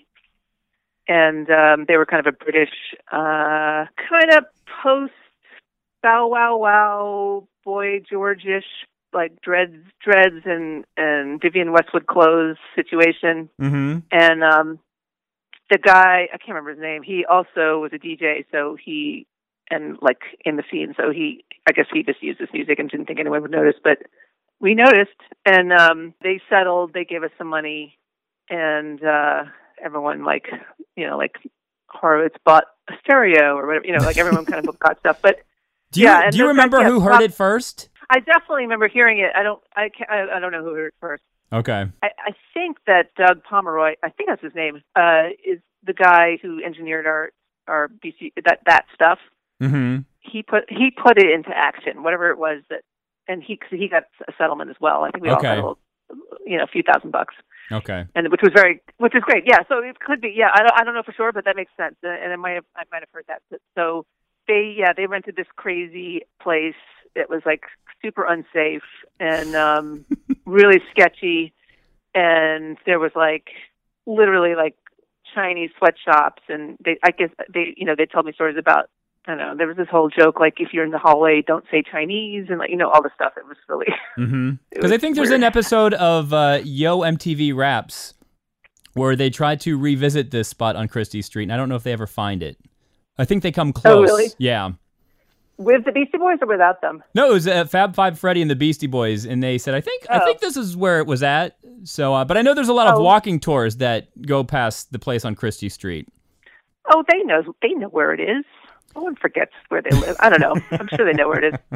And um, they were kind of a British, uh, kind of post Bow Wow Wow, Boy George-ish, like dreads, dreads and, and Vivian Westwood clothes situation. Mm-hmm. And um, the guy, I can't remember his name, he also was a D J, so he, and like in the scene, so he, I guess he just used this music and didn't think anyone would notice, but we noticed. And um, they settled, they gave us some money, and uh, everyone, like, you know, like Horowitz bought a stereo or whatever, you know, like everyone kind of got stuff. But Do you, yeah, and do you those remember guys, yeah, who heard prob- it first? I definitely remember hearing it. I don't, I, can't, I, I don't know who heard it first. Okay. I, I think that Doug Pomeroy, I think that's his name, uh, is the guy who engineered our our B C that that stuff. Mm-hmm. He put he put it into action, whatever it was that, and he he got a settlement as well. I think we all Okay. got a little, you know, a few thousand bucks, Okay. and which was very, which is great. Yeah, so it could be. Yeah, I don't I don't know for sure, but that makes sense, and I might have I might have heard that. So they yeah they rented this crazy place. It was like super unsafe and um, really sketchy, and there was like literally like Chinese sweatshops, and they I guess they you know they told me stories about, I don't know, there was this whole joke like if you're in the hallway, don't say Chinese, and like you know all this stuff. It was really Mm-hmm. it Because I was think there's weird. an episode of uh, Yo M T V Raps where they try to revisit this spot on Christie Street, and I don't know if they ever find it. I think they come close. Oh, really? Yeah. with the Beastie Boys or without them. No, it was uh, Fab Five Freddy and the Beastie Boys, and they said, "I think, I Oh. think this is where it was at." So, uh, but I know there's a lot of Oh. walking tours that go past the place on Christie Street. Oh, they know they know where it is. No one forgets where they live. I don't know. I'm sure they know where it is.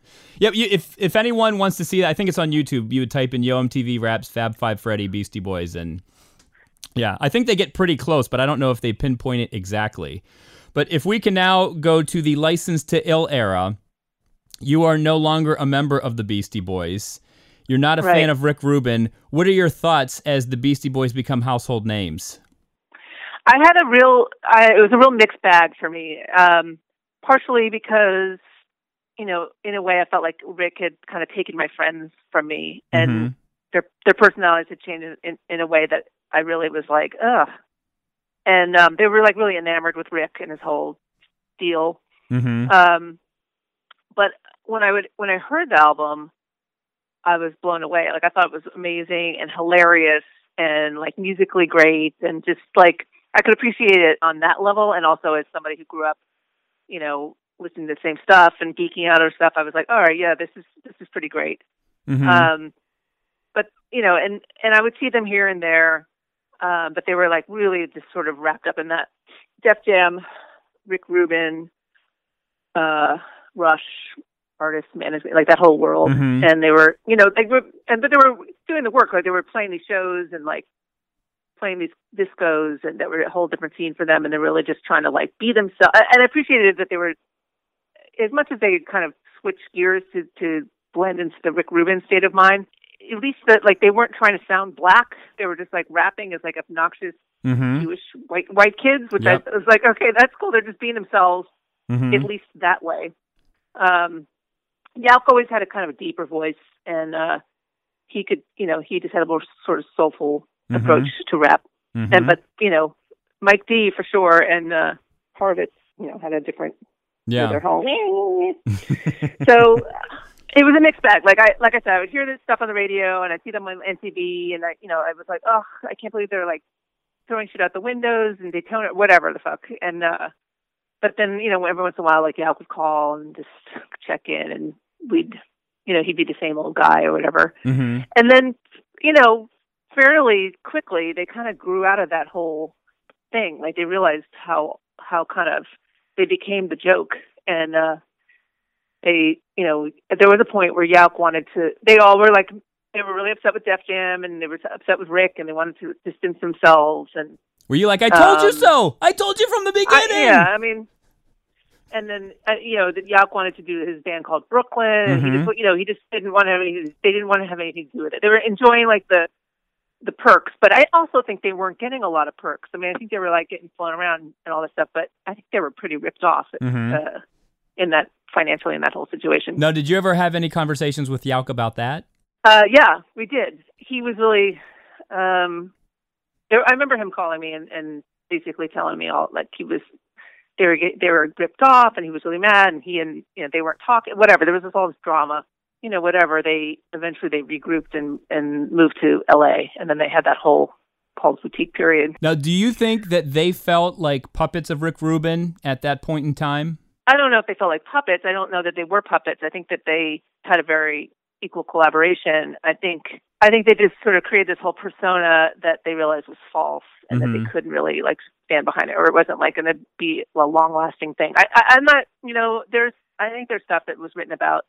Yep. You, if if anyone wants to see that, I think it's on YouTube. You would type in Yo M T V Raps Fab Five Freddy Beastie Boys, and yeah, I think they get pretty close, but I don't know if they pinpoint it exactly. But if we can now go to the License to Ill era, you are no longer a member of the Beastie Boys. You're not a Right. fan of Rick Rubin. What are your thoughts as the Beastie Boys become household names? I had a real, I, it was a real mixed bag for me. Um, partially because, you know, in a way I felt like Rick had kind of taken my friends from me, and Mhm. their their personalities had changed in, in a way that I really was like, ugh. And um, they were like really enamored with Rick and his whole deal. Mm-hmm. Um, but when I would when I heard the album, I was blown away. Like I thought it was amazing and hilarious and like musically great, and just like I could appreciate it on that level. And also as somebody who grew up, you know, listening to the same stuff and geeking out or stuff, I was like, all right, yeah, this is this is pretty great. Mm-hmm. Um, but you know, and and I would see them here and there, um, but they were like really just sort of wrapped up in that Def Jam, Rick Rubin, uh, Rush, artist management, like that whole world. Mhm. And they were, you know, they were, and but they were doing the work. Like they were playing these shows and like playing these discos, and that were a whole different scene for them. And they're really just trying to like be themselves. And I appreciated that they were, as much as they kind of switched gears to to blend into the Rick Rubin state of mind. At least that like they weren't trying to sound black. They were just like rapping as like obnoxious Mm-hmm. Jewish white white kids, which Yep. I was like, okay, that's cool. They're just being themselves, Mm-hmm. at least that way. Um, Yalk always had a kind of a deeper voice, and uh, he could, you know, he just had a more sort of soulful Mhm. approach to rap. Mhm. And but you know, Mike D for sure, and uh, Harvitz, you know, had a different Yeah. their whole. So it was a mixed bag. Like I, like I said, I would hear this stuff on the radio, and I'd see them on M T V, and I, you know, I was like, oh, I can't believe they're like throwing shit out the windows and Daytona, whatever the fuck. And uh, but then, you know, every once in a while, like Yalk would call and just check in, and we'd, you know, he'd be the same old guy or whatever. Mm-hmm. And then, you know, fairly quickly, they kind of grew out of that whole thing. Like they realized how how kind of they became the joke, and uh, they, you know, there was a point where Yalk wanted to. They all were like, they were really upset with Def Jam, and they were upset with Rick, and they wanted to distance themselves. And Were you like, I told you Um, so? I told you from the I, beginning. yeah, I mean, and then uh, you know, that Yalk wanted to do his band called Brooklyn, and Mhm. he just, you know, he just didn't want to have any. They didn't want to have anything to do with it. They were enjoying like the the perks, but I also think they weren't getting a lot of perks. I mean, I think they were like getting flown around and all this stuff, but I think they were pretty ripped off Mhm. uh, in that financially in that whole situation. Now, did you ever have any conversations with Yalk about that? Uh, yeah, we did. He was really. Um, there, I remember him calling me and, and basically telling me all like he was. They were get- they were ripped off, and he was really mad, and he and you know they weren't talking. Whatever. There was this all this drama. You know, whatever. They eventually they regrouped and and moved to L A, and then they had that whole Paul's Boutique period. Now, do you think that they felt like puppets of Rick Rubin at that point in time? I don't know if they felt like puppets. I don't know that they were puppets. I think that they had a very equal collaboration. I think I think they just sort of created this whole persona that they realized was false, and that Mhm. they couldn't really like stand behind it, or it wasn't like going to be a long lasting thing. I, I, I'm not, you know, there's I think there's stuff that was written about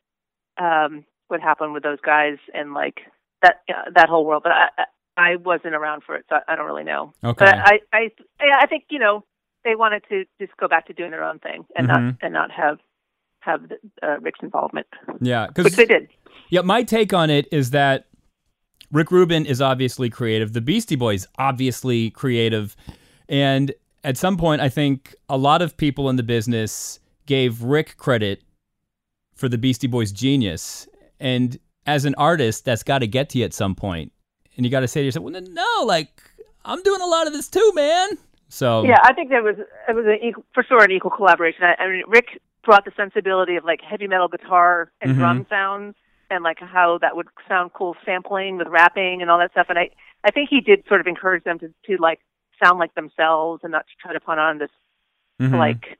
um, what happened with those guys and like that uh, that whole world, but I I I wasn't around for it, so I don't really know. Okay. But I I I think you know they wanted to just go back to doing their own thing and Mhm. not and not have have the, uh, Rick's involvement, Yeah, which because they did. yeah, my take on it is that Rick Rubin is obviously creative. The Beastie Boys obviously creative, and at some point, I think a lot of people in the business gave Rick credit for the Beastie Boys' genius. And as an artist, that's got to get to you at some point, and you got to say to yourself, "Well, no, like I'm doing a lot of this too, man." So Yeah, I think there was it was an equal, for sure an equal collaboration. I, I mean, Rick brought the sensibility of like heavy metal guitar and Mhm. drum sounds, and like how that would sound cool sampling with rapping and all that stuff. And I, I think he did sort of encourage them to, to like sound like themselves and not to try to put on this Mhm. like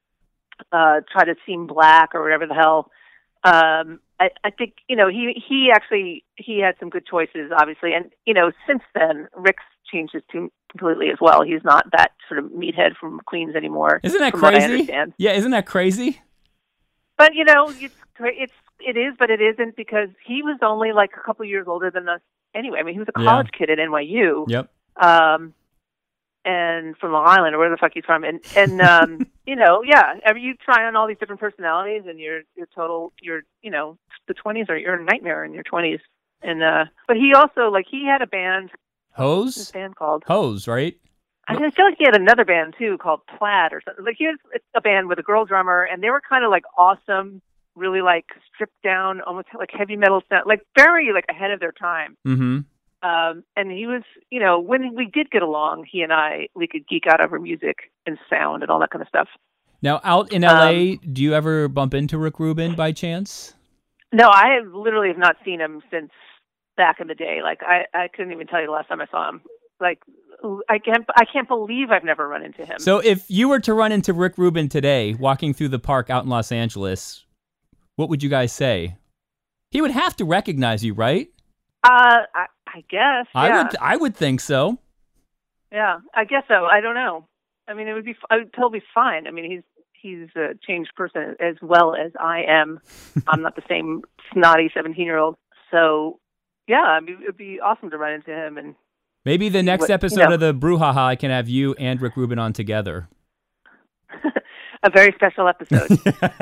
uh, try to seem black or whatever the hell. Um, I, I think you know he he actually he had some good choices, obviously, and you know since then Rick's changed his tune completely as well. He's not that sort of meathead from Queens anymore. Isn't that from what I crazy? understand. Yeah, isn't that crazy? But you know, it's it's It is, but it isn't because he was only like a couple years older than us anyway. I mean, he was a Yeah. college kid at N Y U. Yep. Um, and from Long Island or where the fuck he's from. And, and, um, you know, yeah, every, you try on all these different personalities and you're, you're total, you're, you know, the twenties are, you're a nightmare in your twenties. And, uh, but he also, like, he had a band, what's his Hose? band called? Hose, right? I feel like he had another band too called Plaid or something. Like he had a band with a girl drummer and they were kind of like awesome, really like stripped down, almost like heavy metal sound, like very like ahead of their time. Mm-hmm. Um, and he was, you know, when we did get along, he and I, we could geek out over music and sound and all that kind of stuff. Now, out in L A, Um, do you ever bump into Rick Rubin by chance? No, I have literally have not seen him since back in the day. Like I, I couldn't even tell you the last time I saw him. Like I can't, I can't believe I've never run into him. So if you were to run into Rick Rubin today, walking through the park out in Los Angeles, what would you guys say? He would have to recognize you, right? Uh, I, I guess. I yeah. would. I would think so. Yeah, I guess so. I don't know. I mean, it would be. I would totally be fine. I mean, he's he's a changed person as well as I am. I'm not the same snotty seventeen year old. So, yeah, I mean, it would be awesome to run into him. And Maybe the next What- you episode know. of the Brouhaha, I can have you and Rick Rubin on together. a very special episode.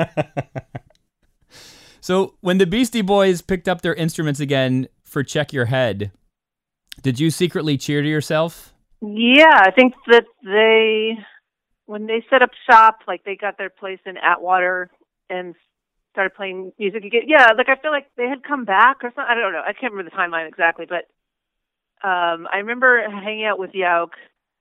So when the Beastie Boys picked up their instruments again for Check Your Head, did you secretly cheer to yourself? Yeah, I think that they, when they set up shop, like they got their place in Atwater and started playing music again. Yeah, like I feel like they had come back or something. I don't know. I can't remember the timeline exactly, but um, I remember hanging out with Yauk,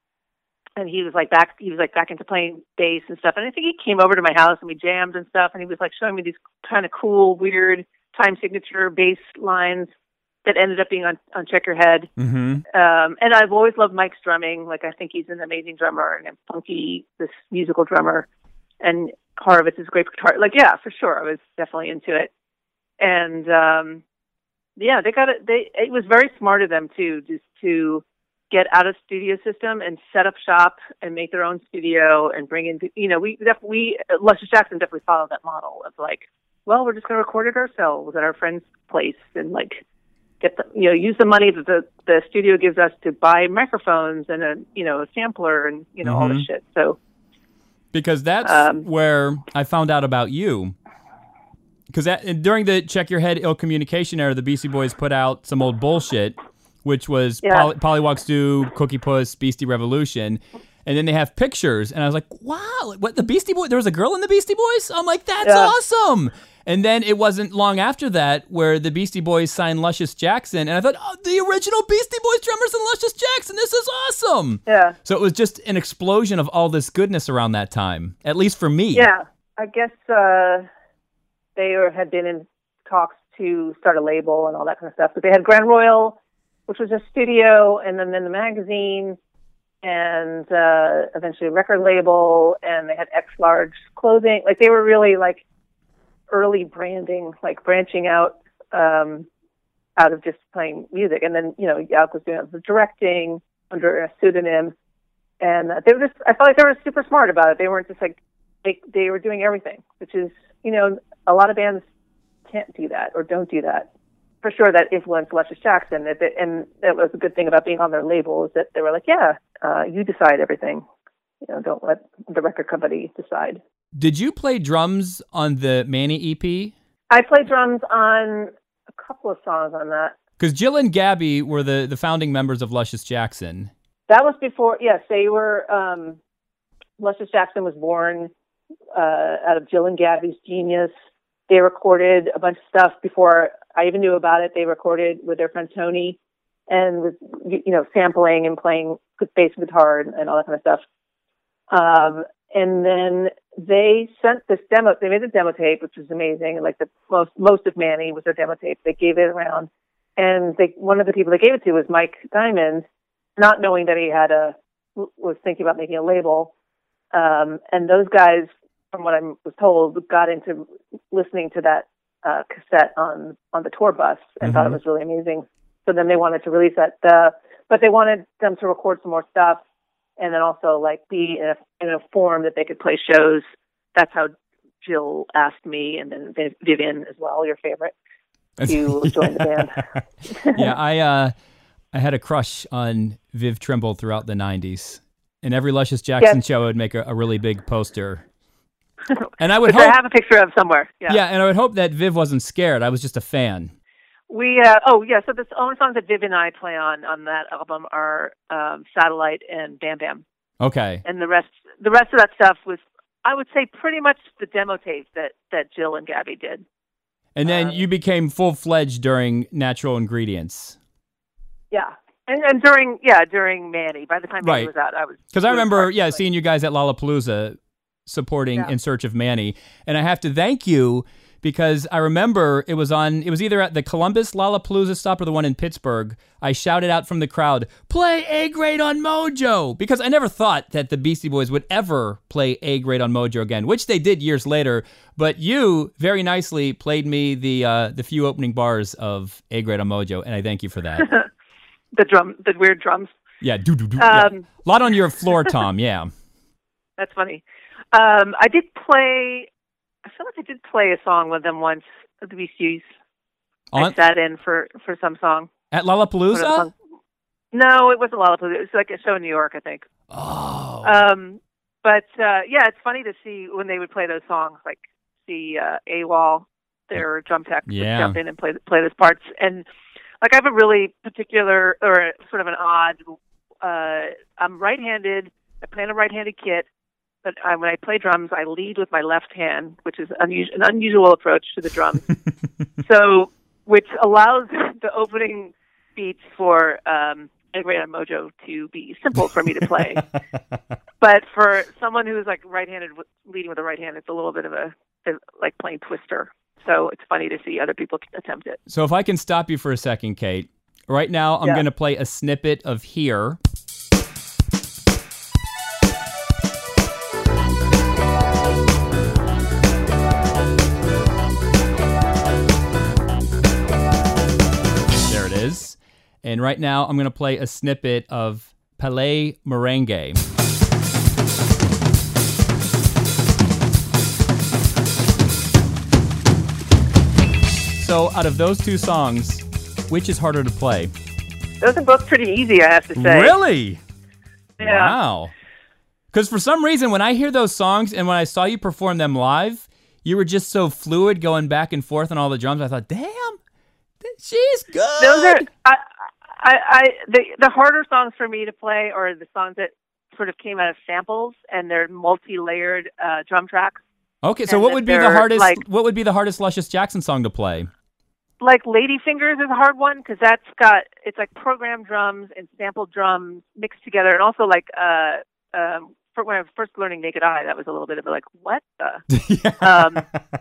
and he was like back. He was like back into playing bass and stuff. And I think he came over to my house and we jammed and stuff. And he was like showing me these kind of cool, weird time signature bass lines that ended up being on, on Check Your Head. Mm-hmm. Um, and I've always loved Mike's drumming. Like, I think he's an amazing drummer and funky, this musical drummer. And Horowitz is a great guitar. Like, yeah, for sure. I was definitely into it. And, um, yeah, they got it. They, it was very smart of them too, just to get out of studio system and set up shop and make their own studio and bring in, you know, we definitely, we, Luscious Jackson definitely followed that model of like, well, we're just going to record it ourselves at our friend's place and like, get the, you know, use the money that the, the studio gives us to buy microphones and a, you know, a sampler and, you know, all Mhm. this shit. So, Because that's Um, where I found out about you. Because during the Check Your Head Ill Communication era, the Beastie Boys put out some old bullshit, which was Yeah. Poly- Pollywog Stew, Cookie Puss, Beastie Revolution. And then they have pictures, and I was like, wow, what, the Beastie Boys? There was a girl in the Beastie Boys? I'm like, that's Yeah. awesome. And then it wasn't long after that where the Beastie Boys signed Luscious Jackson, and I thought, oh, the original Beastie Boys drummers and Luscious Jackson, this is awesome. yeah. So it was just an explosion of all this goodness around that time, at least for me. Yeah. I guess, uh, they were, had been in talks to start a label and all that kind of stuff. But they had Grand Royal, which was a studio, and then, then the magazine, and uh, eventually a record label, and they had X Large clothing. Like, they were really, like, early branding, like, branching out um, out of just playing music. And then, you know, Yauk was doing the directing under a pseudonym. And uh, they were just, I felt like they were super smart about it. They weren't just, like, they, they were doing everything, which is, you know, a lot of bands can't do that or don't do that. For sure, that influenced Luscious Jackson, that they, and that was a good thing about being on their label is that they were like, yeah, uh, you decide everything. You know, don't let the record company decide. Did you play drums on the Manny E P? I played drums on a couple of songs on that. Because Jill and Gabby were the, the founding members of Luscious Jackson. That was before, yes, they were, um, Luscious Jackson was born uh, out of Jill and Gabby's genius. They recorded a bunch of stuff before I even knew about it. They recorded with their friend Tony and with, you know, sampling and playing bass and guitar and, and all that kind of stuff. Um, and then they sent this demo, they made a demo tape, which was amazing. Like the most, most of Manny was their demo tape. They gave it around. And they, one of the people they gave it to was Mike Diamond, not knowing that he had a, was thinking about making a label. Um, and those guys, from what I was told, got into listening to that uh, cassette on, on the tour bus and Mhm. thought it was really amazing. So then they wanted to release that. Uh, but they wanted them to record some more stuff and then also like be in a, in a form that they could play shows. That's how Jill asked me, and then Viv- Vivian as well, your favorite, to join the band. Yeah, I uh, I had a crush on Viv Trimble throughout the nineties. And every Luscious Jackson Yes. show would make a, a really big poster. And I would Which hope, I have a picture of somewhere. Yeah. yeah, and I would hope that Viv wasn't scared. I was just a fan. We uh, oh yeah, so the only songs that Viv and I play on on that album are um, Satellite and Bam Bam, Okay. and the rest the rest of that stuff was, I would say, pretty much the demo tape that that Jill and Gabby did. And then Um, you became full-fledged during Natural Ingredients. Yeah, and and during yeah during Manny. By the time Manny Right. was out, I was Because I doing remember, parts, yeah, like- seeing you guys at Lollapalooza supporting Yeah. In Search of Manny. And I have to thank you because I remember it was on, it was either at the Columbus Lollapalooza stop or the one in Pittsburgh. I shouted out from the crowd, play A-Grade on Mojo! Because I never thought that the Beastie Boys would ever play A-Grade on Mojo again, which they did years later. But you very nicely played me the uh, the few opening bars of A-Grade on Mojo, and I thank you for that. the drum, the weird drums. Yeah, do do do. Um, yeah. A lot on your floor, Tom, yeah. That's funny. Um, I did play. I feel like I did play a song with them once at the B Cs. I On, sat in for, for some song. at What a Lollapalooza? song. No, it wasn't Lollapalooza. It was like a show in New York, I think. Oh. Um, but uh, yeah, it's funny to see when they would play those songs, like see uh, AWOL, their drum tech, would Yeah. jump in and play play those parts. And like I have a really particular or sort of an odd. Uh, I'm right-handed. I play on a right-handed kit. But I, when I play drums, I lead with my left hand, which is unusual, an unusual approach to the drums. So, which allows the opening beats for um, A-Grade on Mojo to be simple for me to play. But for someone who's like right-handed, with, leading with a right hand, it's a little bit of a like playing Twister. So it's funny to see other people attempt it. So if I can stop you for a second, Kate. Right now, I'm Yeah. going to play a snippet of Here. There it is. And right now, I'm going to play a snippet of Palais Merengue. So out of those two songs, which is harder to play? Those are both pretty easy, I have to say. Really? Yeah. Wow. Because for some reason, when I hear those songs and when I saw you perform them live, you were just so fluid going back and forth on all the drums. I thought, damn, th- she's good. Those are I, I, I the the harder songs for me to play are the songs that sort of came out of samples and they're multi-layered uh, drum tracks. Okay, so and what that would be the they're, hardest? like- what would be the hardest Luscious Jackson song to play? Like Ladyfingers is a hard one because that's got it's like programmed drums and sampled drums mixed together, and also like uh um for when I was first learning Naked Eye, that was a little bit of a like what the um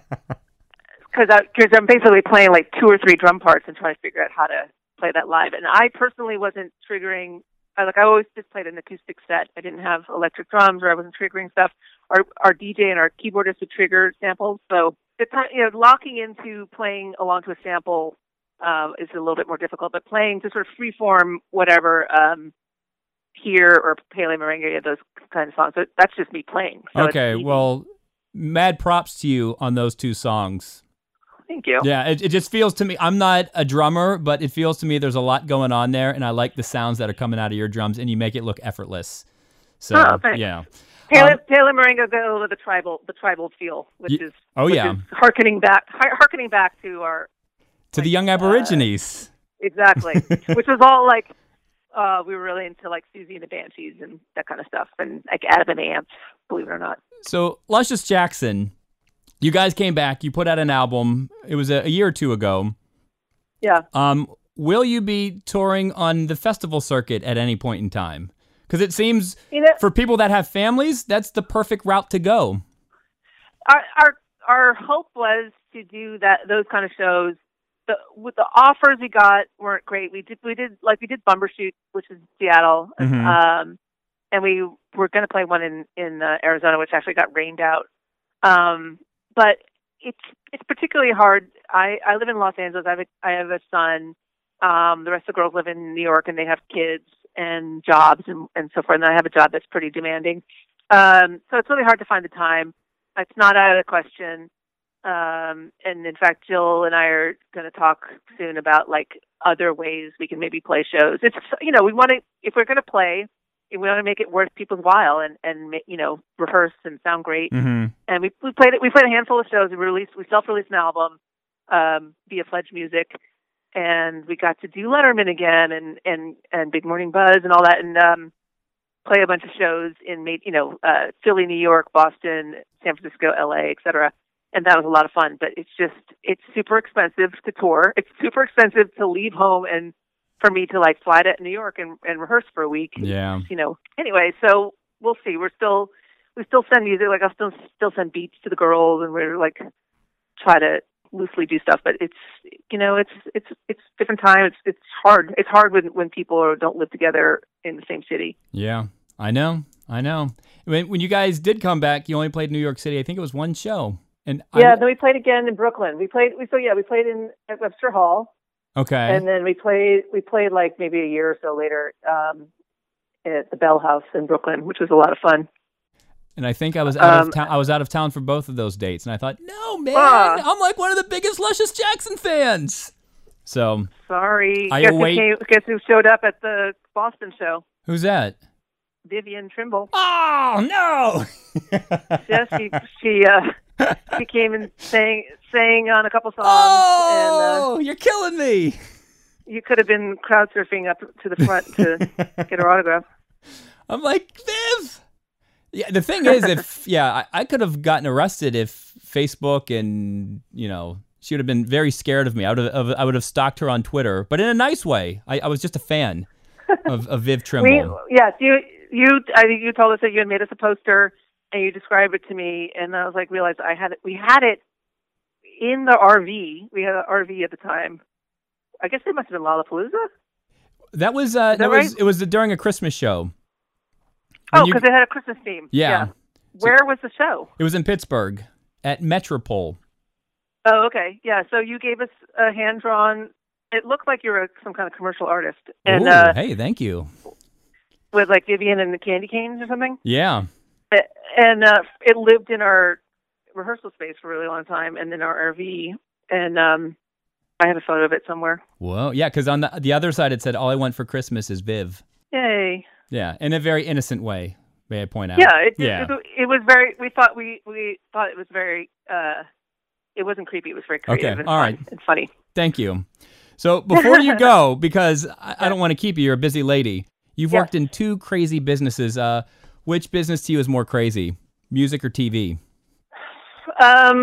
because because I'm basically playing like two or three drum parts and trying to figure out how to play that live. And I personally wasn't triggering. I, like I always just played an acoustic set. I didn't have electric drums, or I wasn't triggering stuff. Our our D J and our keyboardist would trigger samples, so the time, you know, locking into playing along to a sample uh, is a little bit more difficult. But playing to sort of freeform whatever um, here or Palais Merengue, those kind of songs. So that's just me playing. So it's Okay, easy. well, mad props to you on those two songs. Thank you. Yeah, it, it just feels to me, I'm not a drummer, but it feels to me there's a lot going on there, and I like the sounds that are coming out of your drums, and you make it look effortless. So, Oh, thanks. yeah. Palais, Um, Palais Merengue got a little bit of the tribal, the tribal feel, which Ye- is oh, which yeah. is harkening back, har- harkening back to our To the young uh, Aborigines. exactly, which was all like uh, we were really into like Susie and the Banshees and that kind of stuff, and like Adam and the Ants, believe it or not. So, Luscious Jackson, you guys came back, you put out an album, it was a, a year or two ago. Yeah. Um, will you be touring on the festival circuit at any point in time? Because it seems You know, for people that have families, that's the perfect route to go. our our our hope was to do that those kind of shows. The with the offers we got weren't great. We did we did like we did Bumbershoot, which is Seattle, Mhm. um, and we were going to play one in in uh, Arizona, which actually got rained out. Um, but it's it's particularly hard. I I live in Los Angeles. I have a, I have a son. Um, the rest of the girls live in New York, and they have kids and jobs and, and so forth. And I have a job that's pretty demanding. Um, so it's really hard to find the time. it's not out of the question. Um, and in fact, Jill and I are going to talk soon about like other ways we can maybe play shows. It's, you know, we want to, if we're going to play, we want to make it worth people's while and, and, you know, rehearse and sound great. Mm-hmm. And we, we played it, we played a handful of shows. We released, we self-released an album, um, via Fledge Music, and we got to do Letterman again and, and, and Big Morning Buzz and all that. And, um, play a bunch of shows in, you know, uh, Philly, New York, Boston, San Francisco, L A, et cetera. And that was a lot of fun, but it's just, it's super expensive to tour. It's super expensive to leave home and for me to like fly to New York and, and rehearse for a week. Yeah. You know, anyway, so we'll see. We're still, we still send music, like I'll still, still send beats to the girls and we're like, try to loosely do stuff, but it's, you know, it's, it's, it's different time. It's, it's hard. It's hard when, when people don't live together in the same city. Yeah, I know. I know. When, when you guys did come back, you only played New York City. I think it was one show. And yeah, I, then we played again in Brooklyn. We played, we, so yeah, we played in at Webster Hall. okay. And then we played, we played like maybe a year or so later, um, at the Bell House in Brooklyn, which was a lot of fun. And I think I was out Um, of town. I was out of town for both of those dates, and I thought, no, man, Ah. I'm like one of the biggest Luscious Jackson fans. So Sorry. I guess, await- who came, guess who showed up at the Boston show? who's that? Vivian Trimble. Oh no! Yes, she, she, uh, she came and sang, sang on a couple songs. Oh, And, uh, you're killing me. you could have been crowd surfing up to the front to get her autograph. I'm like, Viv. Yeah, the thing is, if yeah, I, I could have gotten arrested if Facebook and you know she would have been very scared of me. I would have, of- I would have stalked her on Twitter, but in a nice way. I, I was just a fan of, of Viv Trimble. We, yes, you, you, I think you told us that you had made us a poster and you described it to me, and I was like, realized I had it. We had it in the R V. We had an R V at the time. I guess it must have been Lollapalooza. that was uh, that that was right? it was during a Christmas show. When Oh, you- because it had a Christmas theme. Yeah. Where was the show? It was in Pittsburgh at Metropole. Oh, okay. Yeah. So you gave us a hand drawn. It looked like you were some kind of commercial artist, and Ooh, uh, hey, thank you. with like Vivian and the Candy Canes or something. Yeah. And uh, it lived in our rehearsal space for a really long time, and in our R V. And um, I have a photo of it somewhere. Whoa. Yeah, because on the the other side it said, "All I want for Christmas is Viv." Yay! Yeah, in a very innocent way, may I point out. Yeah, it, yeah. It, it was very. We thought we we thought it was very. Uh, it wasn't creepy. It was very creative Okay, and all fun right. and funny. Thank you. So before you go, because I, I don't want to keep you, you're a busy lady. You've Yes. worked in two crazy businesses. Uh, which business to you is more crazy, music or T V? Um,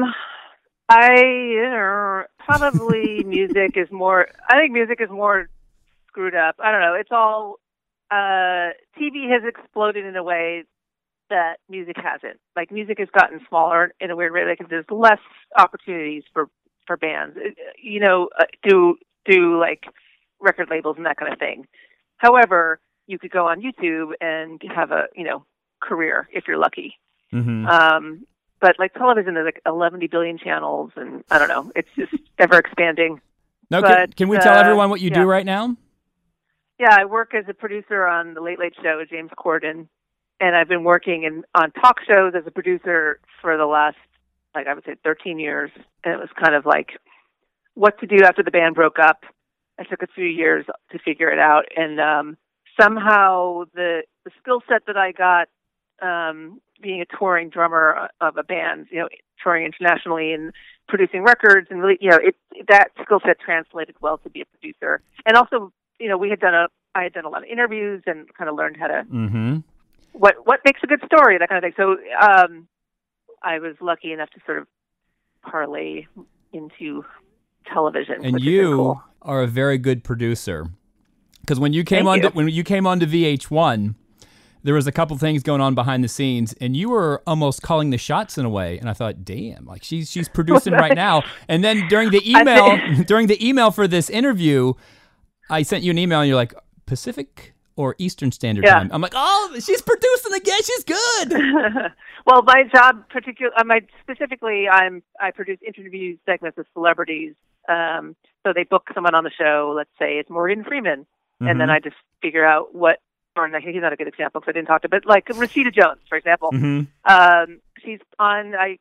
I uh, probably music is more. I think music is more screwed up. I don't know. It's all. Uh, T V has exploded in a way that music hasn't. Like music has gotten smaller in a weird way. Like there's less opportunities for for bands. It- You know, uh, do do like record labels and that kind of thing. However, you could go on YouTube and have a you know career if you're lucky. Mm-hmm. Um, but like television, there's like eleven billion channels, and I don't know. It's just ever expanding. No, can, but, can we tell uh, everyone what you yeah. do right now? Yeah, I work as a producer on the Late Late Show with James Corden, and I've been working in on talk shows as a producer for the last, like I would say, thirteen years. And it was kind of like what to do after the band broke up. I took a few years to figure it out, and um, somehow the the skill set that I got um, being a touring drummer of a band, you know, touring internationally and producing records, and really, you know, it that skill set translated well to be a producer, and also. You know, we had done a, I had done a lot of interviews and kind of learned how to, Mm-hmm. what, what makes a good story, that kind of thing. So, um, I was lucky enough to sort of parlay into television. And which has been you cool. are a very good producer. Because when you came Thank on, you. to, when you came on to V H one, there was a couple things going on behind the scenes, and you were almost calling the shots in a way. And I thought, damn, like she's she's producing right now. And then during the email, during the email for this interview, I sent you an email, and you're like, Pacific or Eastern Standard Yeah. Time? I'm like, oh, she's producing again. She's good. Well, my job, particular, uh, my specifically, I'm I produce interview segments with celebrities. Um, so they book someone on the show. Let's say it's Morgan Freeman, and then Mhm. I just figure out what. Or no, he's not a good example because I didn't talk to, but like Rashida Jones, for example. Mhm. Um, she's on. I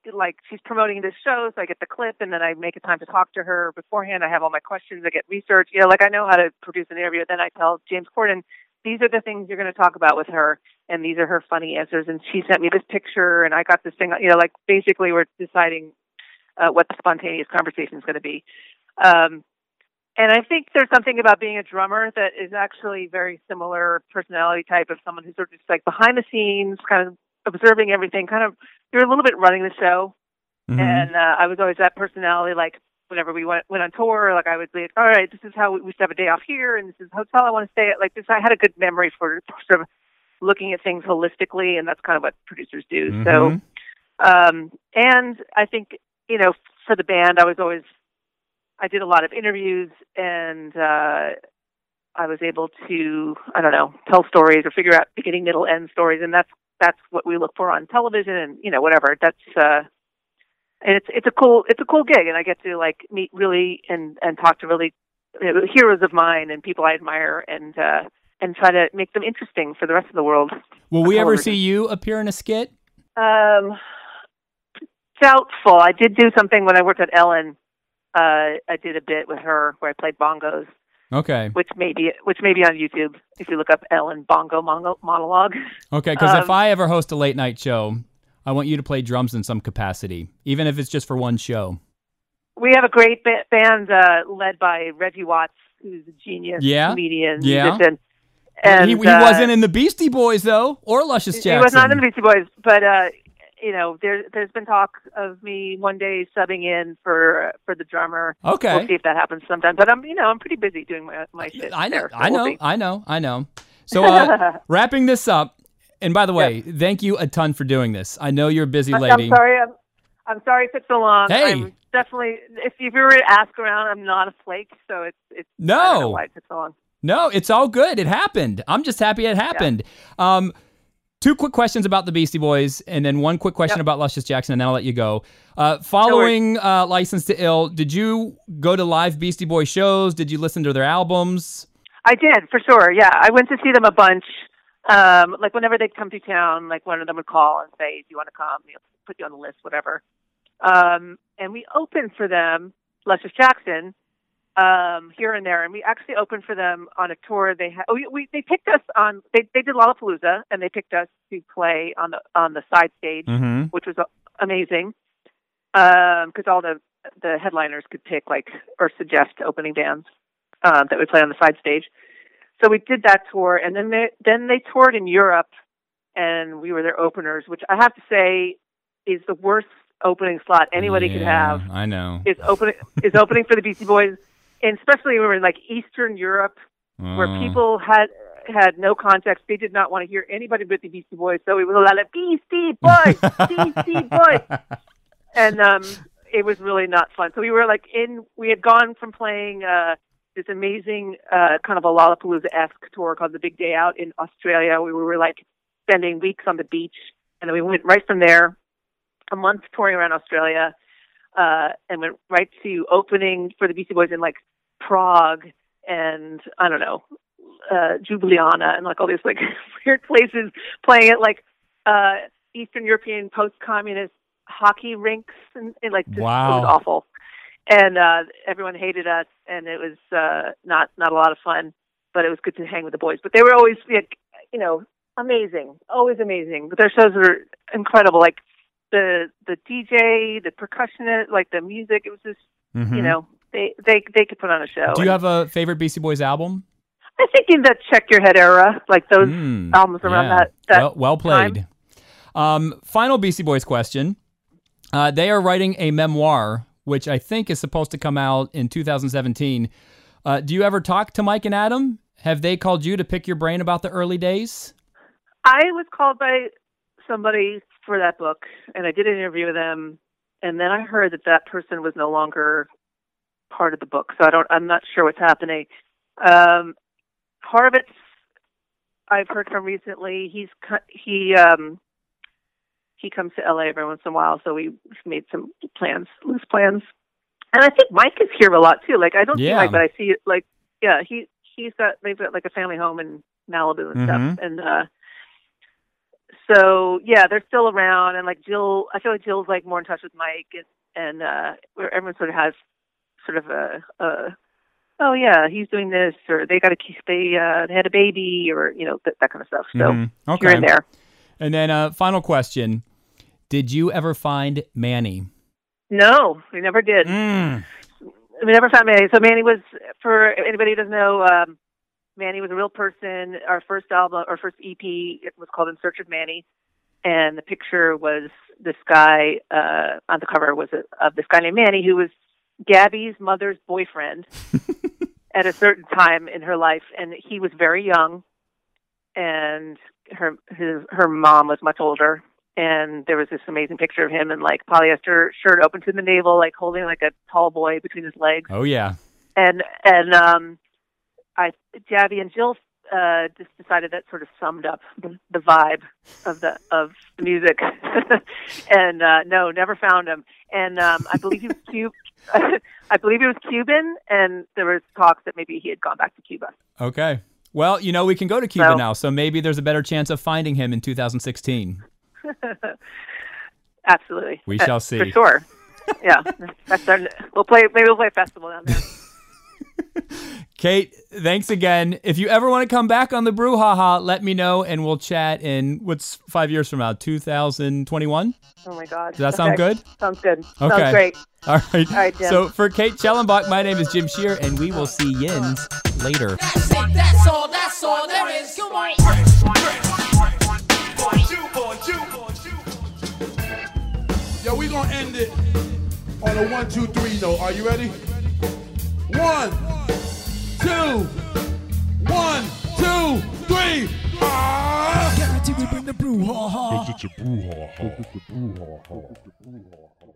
like she's promoting this show, so I get the clip, and then I make a time to talk to her beforehand. I have all my questions. I get research. You know, like I know how to produce an interview. Then I tell James Corden, these are the things you're going to talk about with her, and these are her funny answers. And she sent me this picture, and I got this thing. You know, like basically we're deciding uh, what the spontaneous conversation is going to be. Um, and I think there's something about being a drummer that is actually very similar personality type of someone who's sort of just like behind the scenes, kind of observing everything, kind of, you're a little bit running the show. Mm-hmm. And uh, I was always that personality, like whenever we went went on tour, like I would be like, all right, this is how we, we should have a day off here, and this is the hotel I want to stay at. Like this, I had a good memory for sort of looking at things holistically, and that's kind of what producers do. Mm-hmm. So, um, and I think, you know, for the band, I was always, I did a lot of interviews, and uh, I was able to, I don't know, tell stories or figure out beginning, middle, end stories, and that's that's what we look for on television, and you know, whatever. That's uh, and it's it's a cool it's a cool gig, and I get to like meet really and and talk to really you know, heroes of mine and people I admire, and uh, and try to make them interesting for the rest of the world. Will we ever see you appear in a skit? Um, doubtful. I did do something when I worked at Ellen. Uh, I did a bit with her where I played bongos. Okay. Which may be which may be on YouTube if you look up Ellen Bongo Mongo Monologue. Okay, because um, if I ever host a late night show, I want you to play drums in some capacity, even if it's just for one show. We have a great ba- band uh, led by Reggie Watts, who's a genius yeah? comedian, yeah. musician. And he, he uh, wasn't in the Beastie Boys though, or Luscious Jackson. He was not in the Beastie Boys, but uh, you know, there, there's been talk of me one day subbing in for uh, for the drummer. Okay, we'll see if that happens sometime. But I'm, you know, I'm pretty busy doing my my shit. I know, there, so I know, we'll I know, I know. So uh, wrapping this up, and by the way, yes. thank you a ton for doing this. I know you're a busy I'm, lady. I'm sorry. I'm, I'm sorry it took so long. Hey, I'm definitely. If you were to ask around, I'm not a flake, so it's it's. No, I don't know why it took so long. No, it's all good. It happened. I'm just happy it happened. Yeah. Um. Two quick questions about the Beastie Boys, and then one quick question yep. about Luscious Jackson, and then I'll let you go. Uh, following no uh, License to Ill, did you go to live Beastie Boys shows? Did you listen to their albums? I did, for sure, yeah. I went to see them a bunch. Um, like, whenever they'd come to town, like, one of them would call and say, do you want to come? You know, put you on the list, whatever. Um, and we opened for them, Luscious Jackson, Um, here and there, and we actually opened for them on a tour. They had, we, we they picked us on. They they did Lollapalooza, and they picked us to play on the on the side stage, mm-hmm. which was amazing. Um, because all the the headliners could pick like or suggest opening bands um, that would play on the side stage. So we did that tour, and then they then they toured in Europe, and we were their openers, which I have to say is the worst opening slot anybody yeah, could have. I know is opening is opening for the Beastie Boys. And especially when we were in like Eastern Europe, uh. where people had had no context. They did not want to hear anybody but the Beastie Boys. So it was a lot of Beastie Boys, Beastie Boys. And um, it was really not fun. So we were like in, we had gone from playing uh, this amazing uh, kind of a Lollapalooza-esque tour called The Big Day Out in Australia. We were like spending weeks on the beach. And then we went right from there, a month touring around Australia. Uh, and went right to opening for the Beastie Boys in like Prague and I don't know, uh, Ljubljana and like all these like weird places, playing at like uh, Eastern European post-communist hockey rinks and, and like just, wow. it was awful. And uh, everyone hated us, and it was uh, not not a lot of fun, but it was good to hang with the boys. But they were always like, you know, amazing, always amazing. But their shows were incredible, like. The the D J, the percussionist, like the music, it was just, mm-hmm. you know, they, they they could put on a show. Do you have a favorite Beastie Boys album? I think in the Check Your Head era, like those mm, albums around yeah. that, that well, well played. Um, final Beastie Boys question. Uh, they are writing a memoir, which I think is supposed to come out in two thousand seventeen. Uh, do you ever talk to Mike and Adam? Have they called you to pick your brain about the early days? I was called by somebody for that book, and I did an interview with them, and then I heard that that person was no longer part of the book, so I don't, I'm not sure what's happening. Um, Horowitz, I've heard from recently. He's he um, he comes to L A every once in a while, so we made some plans, loose plans. And I think Mike is here a lot too. Like I don't yeah. see Mike, but I see like yeah, he he's got they've got like a family home in Malibu and mm-hmm. stuff, and uh, so yeah, they're still around, and like Jill, I feel like Jill's like more in touch with Mike, and, and uh, where everyone sort of has sort of a, a oh yeah, he's doing this, or they got a they uh, they had a baby, or you know that, that kind of stuff. So Mm-hmm. Okay. you're in there. And then uh, final question: did you ever find Manny? No, we never did. Mm. We never found Manny. So Manny was, for anybody who doesn't know, um, Manny was a real person. Our first album, our first E P, it was called In Search of Manny, and the picture was this guy uh, on the cover was a, of this guy named Manny, who was Gabby's mother's boyfriend at a certain time in her life, and he was very young, and her his her mom was much older. And there was this amazing picture of him in like polyester shirt open to the navel, like holding like a tall boy between his legs. Oh yeah. And and um, I, Gabby and Jill uh, just decided that sort of summed up the, the vibe of the of the music. and uh, no, never found him. And um, I believe he was Cub- I believe he was Cuban, and there was talks that maybe he had gone back to Cuba. Okay. Well, you know, we can go to Cuba So- now, so maybe there's a better chance of finding him in two thousand sixteen. Absolutely. We Uh, shall see. For sure. Yeah. That's our, we'll play maybe we'll play a festival down there. Kate, thanks again. If you ever want to come back on the Brouhaha, let me know, and we'll chat in, what's five years from now, two thousand twenty-one? Oh my God. Does that sound good? Sounds good. Okay. Sounds great. All right. All right, Jim. So for Kate Schellenbach, my name is Jim Shear, and we will see Yins later. That's it, that's all, that's all there is. Come on. Yo, we gonna end it on a one, two, three note. Are you ready? One, two, one, two, three. Ah! Guarantee we bring the brouhaha. It's a brouhaha.